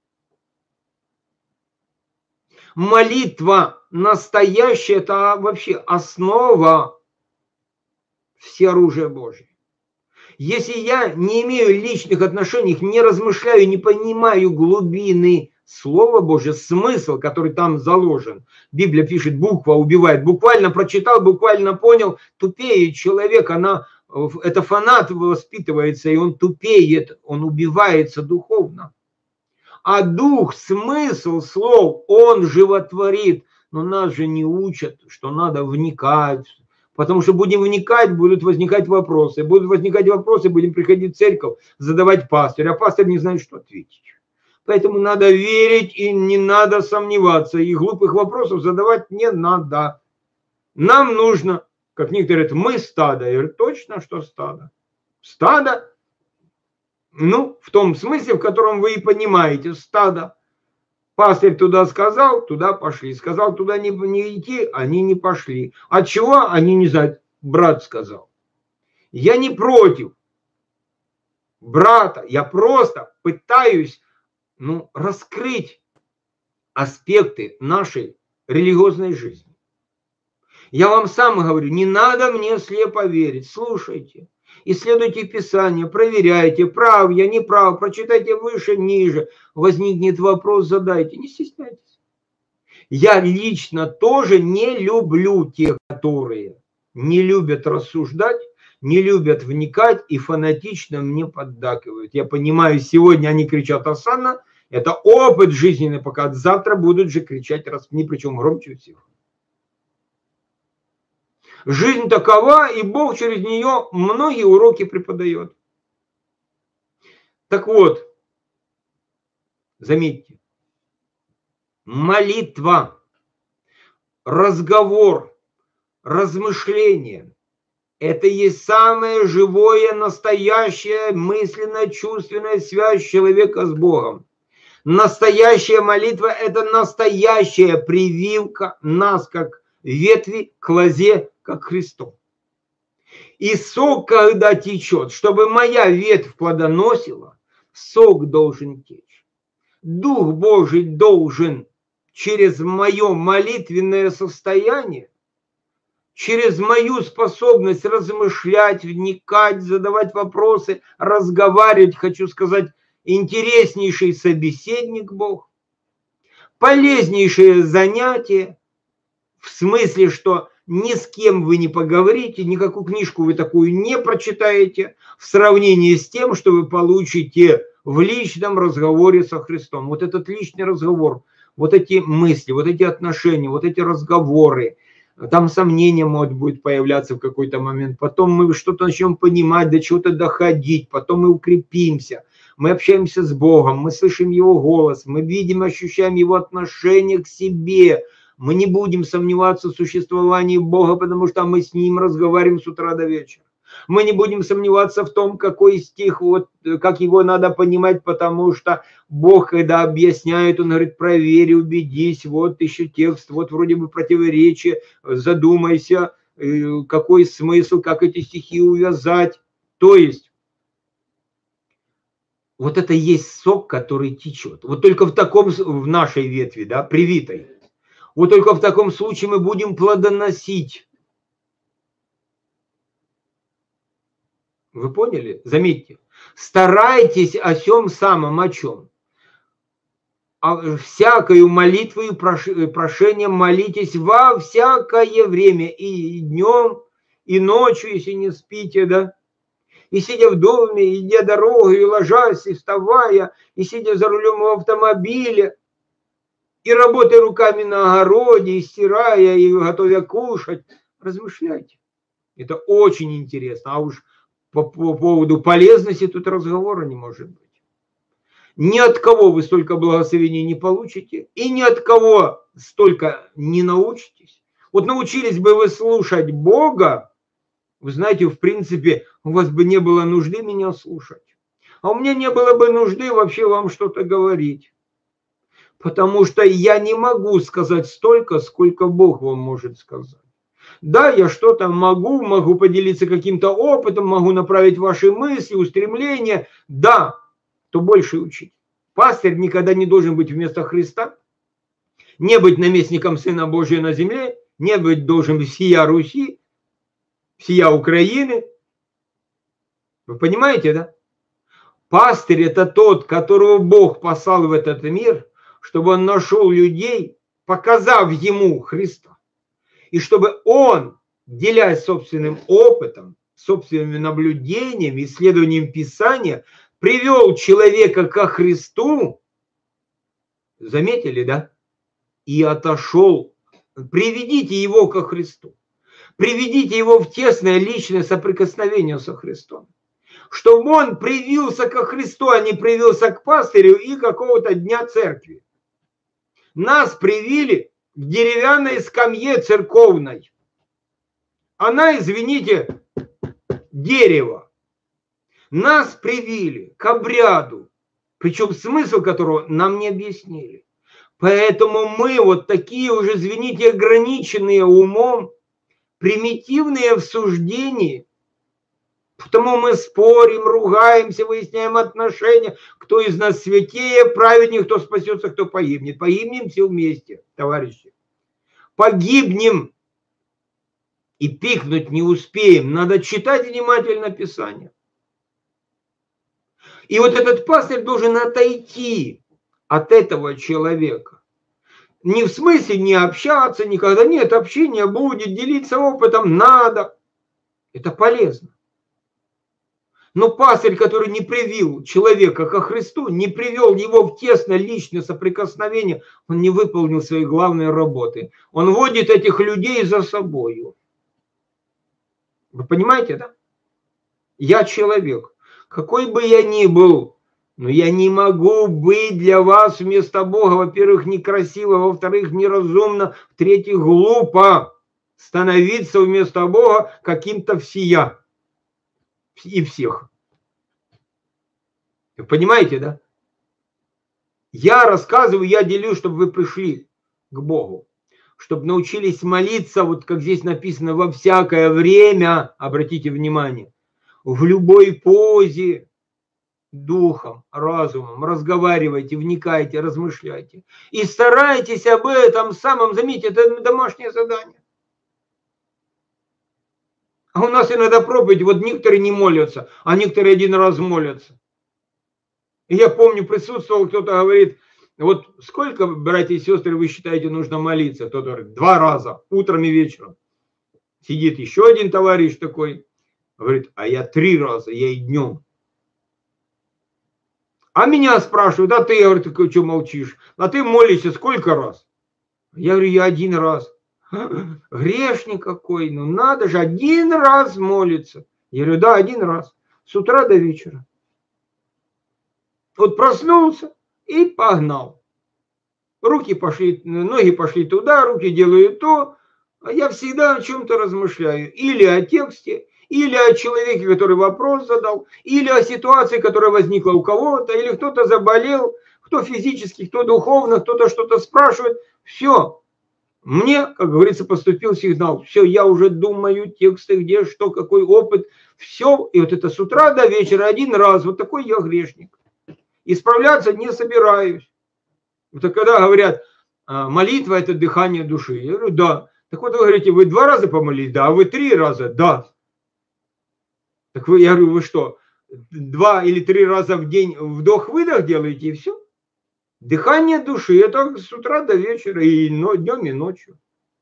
Молитва настоящая, это вообще основа всеоружия Божьего. Если я не имею личных отношений, не размышляю, не понимаю глубины Слова Божьего, смысл, который там заложен. Библия пишет, буква убивает. Буквально прочитал, буквально понял. Тупеет человек, это фанат воспитывается, и он тупеет, он убивается духовно. А дух, смысл слов, он животворит. Но нас же не учат, что надо вникать. Потому что будем вникать, будут возникать вопросы. Будут возникать вопросы, будем приходить в церковь, задавать пастырю. А пастырь не знает, что ответить. Поэтому надо верить и не надо сомневаться. И глупых вопросов задавать не надо. Нам нужно, как некоторые говорят, мы стадо. Я говорю, точно, что стадо. Стадо, ну, в том смысле, в котором вы и понимаете, стадо. Пастырь туда сказал, туда пошли. Сказал туда не идти, они не пошли. От чего? Они не знают. Брат сказал. Я не против брата. Я просто пытаюсь раскрыть аспекты нашей религиозной жизни. Я вам сам говорю, не надо мне слепо верить. Слушайте. Исследуйте Писание, проверяйте, прав я, не прав, прочитайте выше, ниже. Возникнет вопрос, задайте, не стесняйтесь. Я лично тоже не люблю тех, которые не любят рассуждать, не любят вникать и фанатично мне поддакивают. Я понимаю, сегодня они кричат «Осанна», это опыт жизненный, пока завтра будут же кричать «Распни», причем громче всех. Жизнь такова, и Бог через нее многие уроки преподает. Так вот, заметьте, молитва, разговор, размышление – это есть самая живая, настоящая мысленная, чувственная связь человека с Богом. Настоящая молитва – это настоящая прививка нас, как ветви, к лозе, как Христу. И сок, когда течет, чтобы моя ветвь плодоносила, сок должен течь. Дух Божий должен через мое молитвенное состояние, через мою способность размышлять, вникать, задавать вопросы, разговаривать, хочу сказать, интереснейший собеседник Бог, полезнейшее занятие, в смысле, что ни с кем вы не поговорите, никакую книжку вы такую не прочитаете в сравнении с тем, что вы получите в личном разговоре со Христом. Вот этот личный разговор, вот эти мысли, вот эти отношения, вот эти разговоры, там сомнения могут будет появляться в какой-то момент, потом мы что-то начнем понимать, до чего-то доходить, потом мы укрепимся, мы общаемся с Богом, мы слышим Его голос, мы видим, ощущаем Его отношение к себе. Мы не будем сомневаться в существовании Бога, потому что мы с Ним разговариваем с утра до вечера. Мы не будем сомневаться в том, какой стих, как его надо понимать, потому что Бог, когда объясняет, Он говорит, проверь, убедись, вот еще текст, вот вроде бы противоречие, задумайся, какой смысл, как эти стихи увязать. То есть, вот это есть сок, который течет. Вот только в нашей ветви, да, привитой. Вот только в таком случае мы будем плодоносить. Вы поняли? Заметьте. Старайтесь о сем самом, о чем? Всякою молитвою и прошением молитесь во всякое время. И днем, и ночью, если не спите, да? И сидя в доме, идя дорогой, и ложась, и вставая, и сидя за рулем в автомобиле, и работая руками на огороде, и стирая, и готовя кушать, размышляйте. Это очень интересно. А уж по поводу полезности тут разговора не может быть. Ни от кого вы столько благословений не получите, и ни от кого столько не научитесь. Вот научились бы вы слушать Бога, вы знаете, в принципе, у вас бы не было нужды меня слушать. А у меня не было бы нужды вообще вам что-то говорить. Потому что я не могу сказать столько, сколько Бог вам может сказать. Да, я что-то могу поделиться каким-то опытом, могу направить ваши мысли, устремления. Да, то больше учить. Пастырь никогда не должен быть вместо Христа, не быть наместником Сына Божия на земле, не быть должен всея Руси, всея Украины. Вы понимаете, да? Пастырь – это тот, которого Бог послал в этот мир, чтобы он нашел людей, показав ему Христа. И чтобы он, делясь собственным опытом, собственными наблюдениями, исследованием Писания, привел человека ко Христу, заметили, да? И отошел. Приведите его ко Христу. Приведите его в тесное личное соприкосновение со Христом. Чтобы он привился ко Христу, а не привился к пастырю и какого-то дня церкви. Нас привили к деревянной скамье церковной. Она, извините, дерево. Нас привили к обряду, причем смысл которого нам не объяснили. Поэтому мы вот такие уже, извините, ограниченные умом, примитивные в суждении. Потому мы спорим, ругаемся, выясняем отношения, кто из нас святее, праведнее, кто спасется, кто погибнет. Погибнем все вместе, товарищи. Погибнем и пикнуть не успеем. Надо читать внимательно Писание. И вот этот пастырь должен отойти от этого человека. Не в смысле не общаться никогда. Нет, общение будет, делиться опытом надо. Это полезно. Но пастырь, который не привил человека ко Христу, не привел его в тесное личное соприкосновение, он не выполнил своей главной работы. Он водит этих людей за собою. Вы понимаете, да? Я человек. Какой бы я ни был, но я не могу быть для вас вместо Бога, во-первых, некрасиво, во-вторых, неразумно, в-третьих, глупо становиться вместо Бога каким-то всея и всех. Вы понимаете, да? Я рассказываю, я делюсь, чтобы вы пришли к Богу, чтобы научились молиться, вот как здесь написано, во всякое время, обратите внимание, в любой позе, духом, разумом, разговаривайте, вникайте, размышляйте. И старайтесь об этом самом, заметьте, это домашнее задание. А у нас иногда проповедь, вот некоторые не молятся, а некоторые один раз молятся. И я помню, присутствовал, кто-то говорит, вот сколько, братья и сестры, вы считаете, нужно молиться? Кто-то говорит, 2 раза, утром и вечером. Сидит еще один товарищ такой, говорит, а я 3 раза, я и днем. А меня спрашивают, а ты, я говорю, ты что молчишь? А ты молишься сколько раз? Я говорю, я 1 раз. Грешник какой, ну надо же, 1 раз молиться. Я говорю, да, 1 раз, с утра до вечера. Вот проснулся и погнал. Руки пошли, ноги пошли туда, руки делают то, а я всегда о чем-то размышляю. Или о тексте, или о человеке, который вопрос задал, или о ситуации, которая возникла у кого-то, или кто-то заболел, кто физически, кто духовно, кто-то что-то спрашивает. Все. Мне, как говорится, поступил сигнал. Все, я уже думаю тексты, где, что, какой опыт. Все. И вот это с утра до вечера 1 раз. Вот такой я грешник. Исправляться не собираюсь. Это когда говорят, молитва – это дыхание души. Я говорю, да. Так вот вы говорите, вы 2 раза помолились? Да. А вы 3 раза? Да. Так вы, я говорю, вы что, 2 или 3 раза в день вдох-выдох делаете и все? Дыхание души – это с утра до вечера, и днем, и ночью.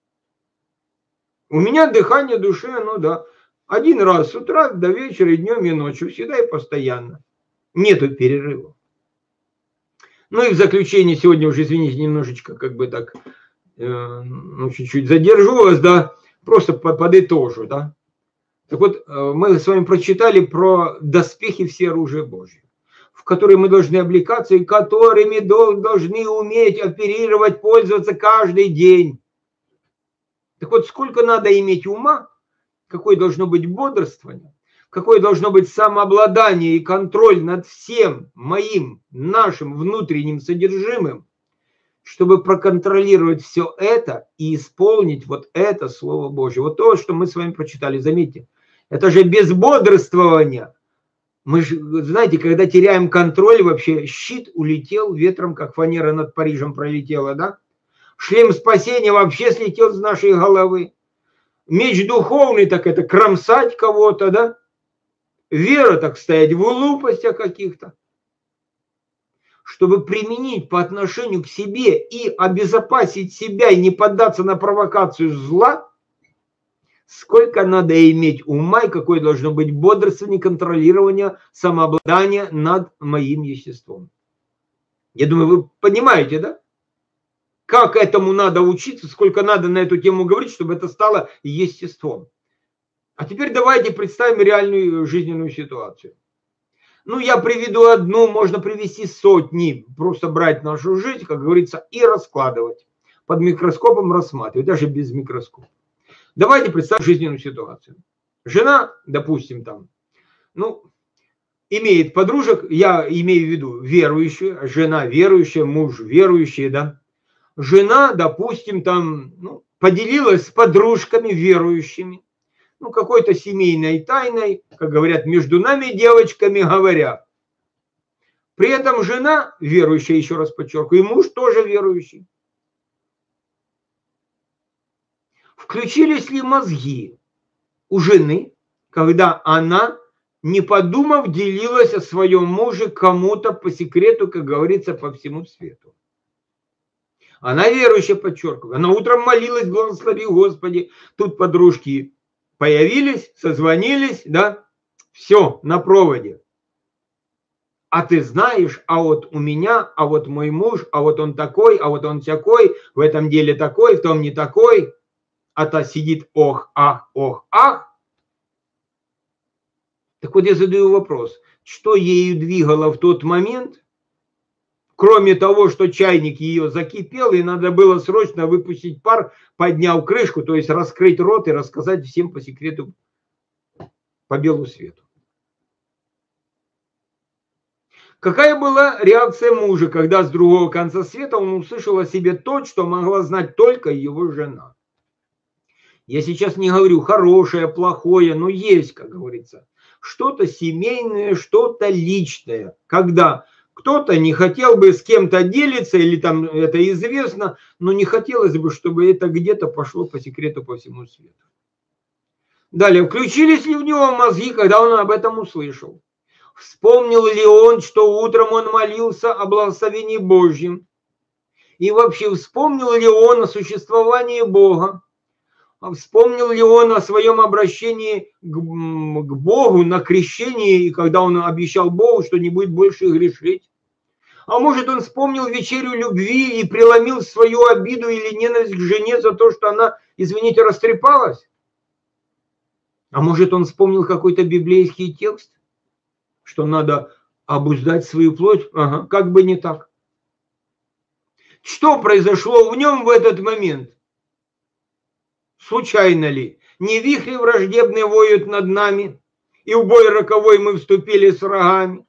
У меня дыхание души, ну да, 1 раз с утра до вечера, и днем, и ночью, всегда и постоянно. Нету перерыва. Ну и в заключение сегодня уже, извините, немножечко как бы так, ну чуть-чуть задержу вас, да, просто подытожу, да. Так вот, мы с вами прочитали про доспехи все оружия Божье. в которые мы должны облекаться и которыми должны уметь оперировать, пользоваться каждый день. Так вот, сколько надо иметь ума, какое должно быть бодрствование, какое должно быть самообладание и контроль над всем моим, нашим внутренним содержимым, чтобы проконтролировать все это и исполнить вот это Слово Божье. Вот то, что мы с вами прочитали, заметьте, это же без бодрствования. Мы же, знаете, когда теряем контроль, вообще щит улетел ветром, как фанера над Парижем пролетела, да? Шлем спасения вообще слетел с нашей головы. Меч духовный, так это кромсать кого-то, да? Вера, так стоять в глупостях каких-то. Чтобы применить по отношению к себе и обезопасить себя и не поддаться на провокацию зла, сколько надо иметь ума и какое должно быть бодрствование, контролирование, самообладание над моим естеством. Я думаю, вы понимаете, да? Как этому надо учиться, сколько надо на эту тему говорить, чтобы это стало естеством. А теперь давайте представим реальную жизненную ситуацию. Ну, я приведу одну, можно привести сотни. Просто брать нашу жизнь, как говорится, и раскладывать. Под микроскопом рассматривать, даже без микроскопа. Давайте представим жизненную ситуацию. Жена, допустим, там, ну, имеет подружек, я имею в виду верующую, жена верующая, муж верующий, да. Жена, допустим, там, ну, поделилась с подружками верующими, ну, какой-то семейной тайной, как говорят, между нами девочками говоря. При этом жена верующая, еще раз подчеркиваю, и муж тоже верующий. Включились ли мозги у жены, когда она, не подумав, делилась о своем муже кому-то по секрету, как говорится, по всему свету? Она верующая, подчеркиваю. Она утром молилась, благослови Господи. Тут подружки появились, созвонились, да, все, на проводе. А ты знаешь, а вот у меня, а вот мой муж, а вот он такой, а вот он всякой, в этом деле такой, в том не такой. А та сидит, ох, ах, ох, ах. Так вот я задаю вопрос, что ею двигало в тот момент, кроме того, что чайник ее закипел, и надо было срочно выпустить пар, подняв крышку, то есть раскрыть рот и рассказать всем по секрету, по белу свету. Какая была реакция мужа, когда с другого конца света он услышал о себе то, что могла знать только его жена? Я сейчас не говорю хорошее, плохое, но есть, как говорится, что-то семейное, что-то личное, когда кто-то не хотел бы с кем-то делиться, или там это известно, но не хотелось бы, чтобы это где-то пошло по секрету по всему свету. Далее, включились ли в него мозги, когда он об этом услышал? Вспомнил ли он, что утром он молился о благословении Божьем? И вообще, вспомнил ли он о существовании Бога? Вспомнил ли он о своем обращении к Богу на крещении, и когда он обещал Богу, что не будет больше грешить? А может, он вспомнил вечерю любви и преломил свою обиду или ненависть к жене за то, что она, извините, растрепалась? А может, он вспомнил какой-то библейский текст, что надо обуздать свою плоть? Ага, как бы не так. Что произошло в нем в этот момент? Случайно ли? Не вихри враждебные воют над нами, и в бой роковой мы вступили с врагами?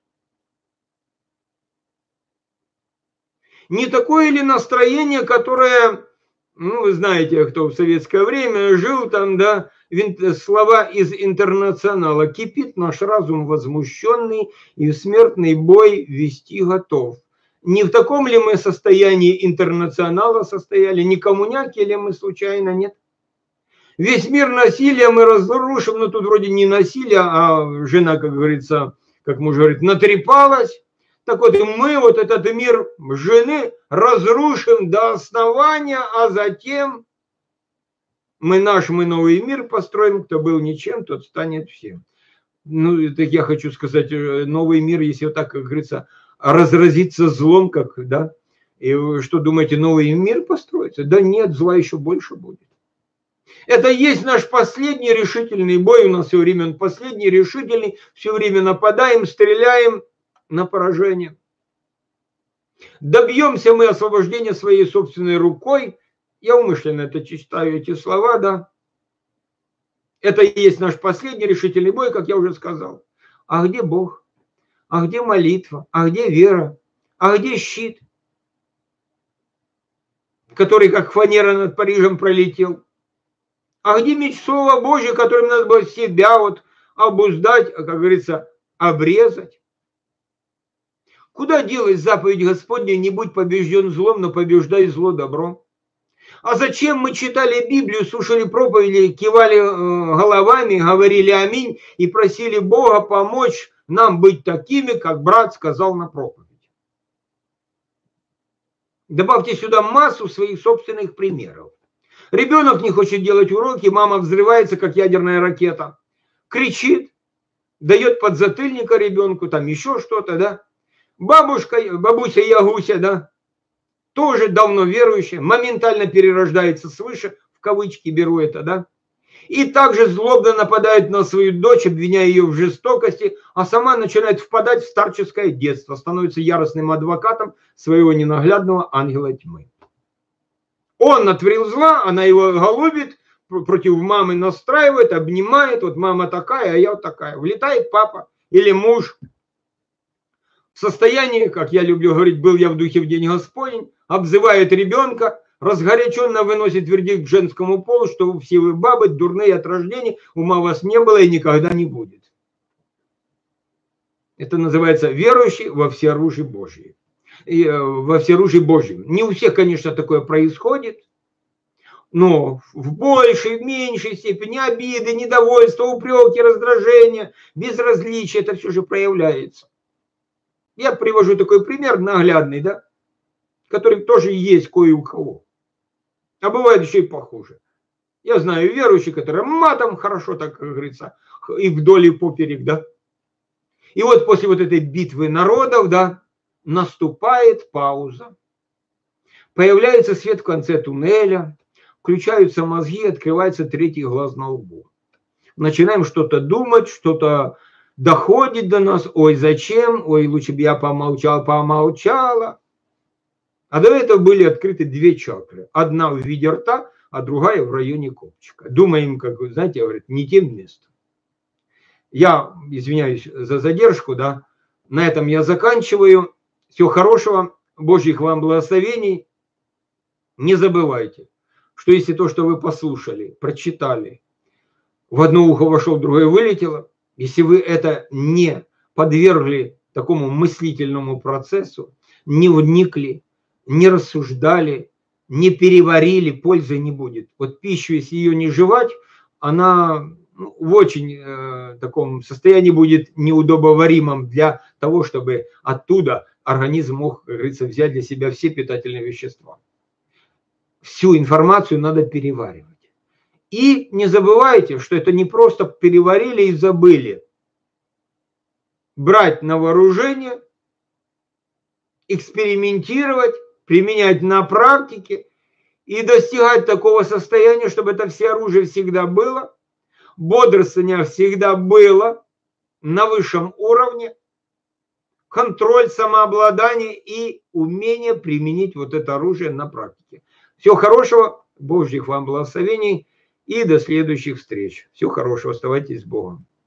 Не такое ли настроение, которое, ну, вы знаете, кто в советское время жил там, да, слова из «Интернационала»: «Кипит наш разум возмущенный, и в смертный бой вести готов». Не в таком ли мы состоянии «Интернационала» состояли? Не коммуняки ли мы случайно? Нет. Весь мир насилия мы разрушим, но тут вроде не насилие, а жена, как говорится, как муж говорит, натрепалась. Так вот, и мы вот этот мир жены разрушим до основания, а затем мы новый мир построим, кто был ничем, тот станет всем. Ну, это я хочу сказать, новый мир, если вот так, как говорится, разразится злом, как, да, и вы что думаете, новый мир построится? Да нет, зла еще больше будет. Это есть наш последний решительный бой, у нас все время он последний, решительный, все время нападаем, стреляем, на поражение. Добьемся мы освобождения своей собственной рукой. Я умышленно это читаю, эти слова, да. Это и есть наш последний решительный бой, как я уже сказал. А где Бог? А где молитва? А где вера? А где щит, который как фанера над Парижем пролетел? А где меч Слова Божьего, которым надо было себя вот обуздать, как говорится, обрезать? Куда делась заповедь Господня: не будь побежден злом, но побеждай зло добром? А зачем мы читали Библию, слушали проповеди, кивали головами, говорили аминь и просили Бога помочь нам быть такими, как брат сказал на проповедь? Добавьте сюда массу своих собственных примеров. Ребенок не хочет делать уроки, мама взрывается, как ядерная ракета, кричит, дает подзатыльника ребенку, там еще что-то, да. Бабуся Ягуся, да, тоже давно верующая, моментально перерождается свыше, в кавычки беру это, да, и также злобно нападает на свою дочь, обвиняя ее в жестокости, а сама начинает впадать в старческое детство, становится яростным адвокатом своего ненаглядного ангела тьмы. Он натворил зла, она его голубит, против мамы настраивает, обнимает, вот мама такая, а я вот такая. Влетает папа или муж в состоянии, как я люблю говорить, был я в духе в день Господень, обзывает ребенка, разгоряченно выносит вердикт женскому полу, что все вы бабы дурные от рождения, ума у вас не было и никогда не будет. Это называется верующий во всеоружии Божьем. Во всеоружии Божьем. Не у всех, конечно, такое происходит, но в большей, в меньшей степени обиды, недовольство, упреки, раздражение, безразличие, это все же проявляется. Я привожу такой пример наглядный, да, который тоже есть кое у кого. А бывает еще и похуже. Я знаю верующих, которые матом хорошо, так как говорится, и вдоль и поперек, да. И вот после вот этой битвы народов, да, наступает пауза. Появляется свет в конце туннеля, включаются мозги, открывается третий глаз на лбу. Начинаем что-то думать, что-то доходит до нас. Ой, зачем? Ой, лучше бы я помолчала. А до этого были открыты две чакры. Одна в виде рта, а другая в районе копчика. Думаем, как вы знаете, говорят, не тем местом. Я извиняюсь за задержку, да. На этом я заканчиваю. Всего хорошего, Божьих вам благословений. Не забывайте, что если то, что вы послушали, прочитали, в одно ухо вошло, в другое вылетело, если вы это не подвергли такому мыслительному процессу, не вникли, не рассуждали, не переварили, пользы не будет. Вот пищу, если ее не жевать, она в очень таком состоянии будет неудобоваримом для того, чтобы оттуда организм мог, как говорится, взять для себя все питательные вещества. Всю информацию надо переваривать. И не забывайте, что это не просто переварили и забыли. Брать на вооружение, экспериментировать, применять на практике и достигать такого состояния, чтобы это всеоружие всегда было, бодрствование всегда было на высшем уровне, контроль, самообладание и умение применить вот это оружие на практике. Всего хорошего, Божьих вам благословений и до следующих встреч. Всего хорошего, оставайтесь с Богом.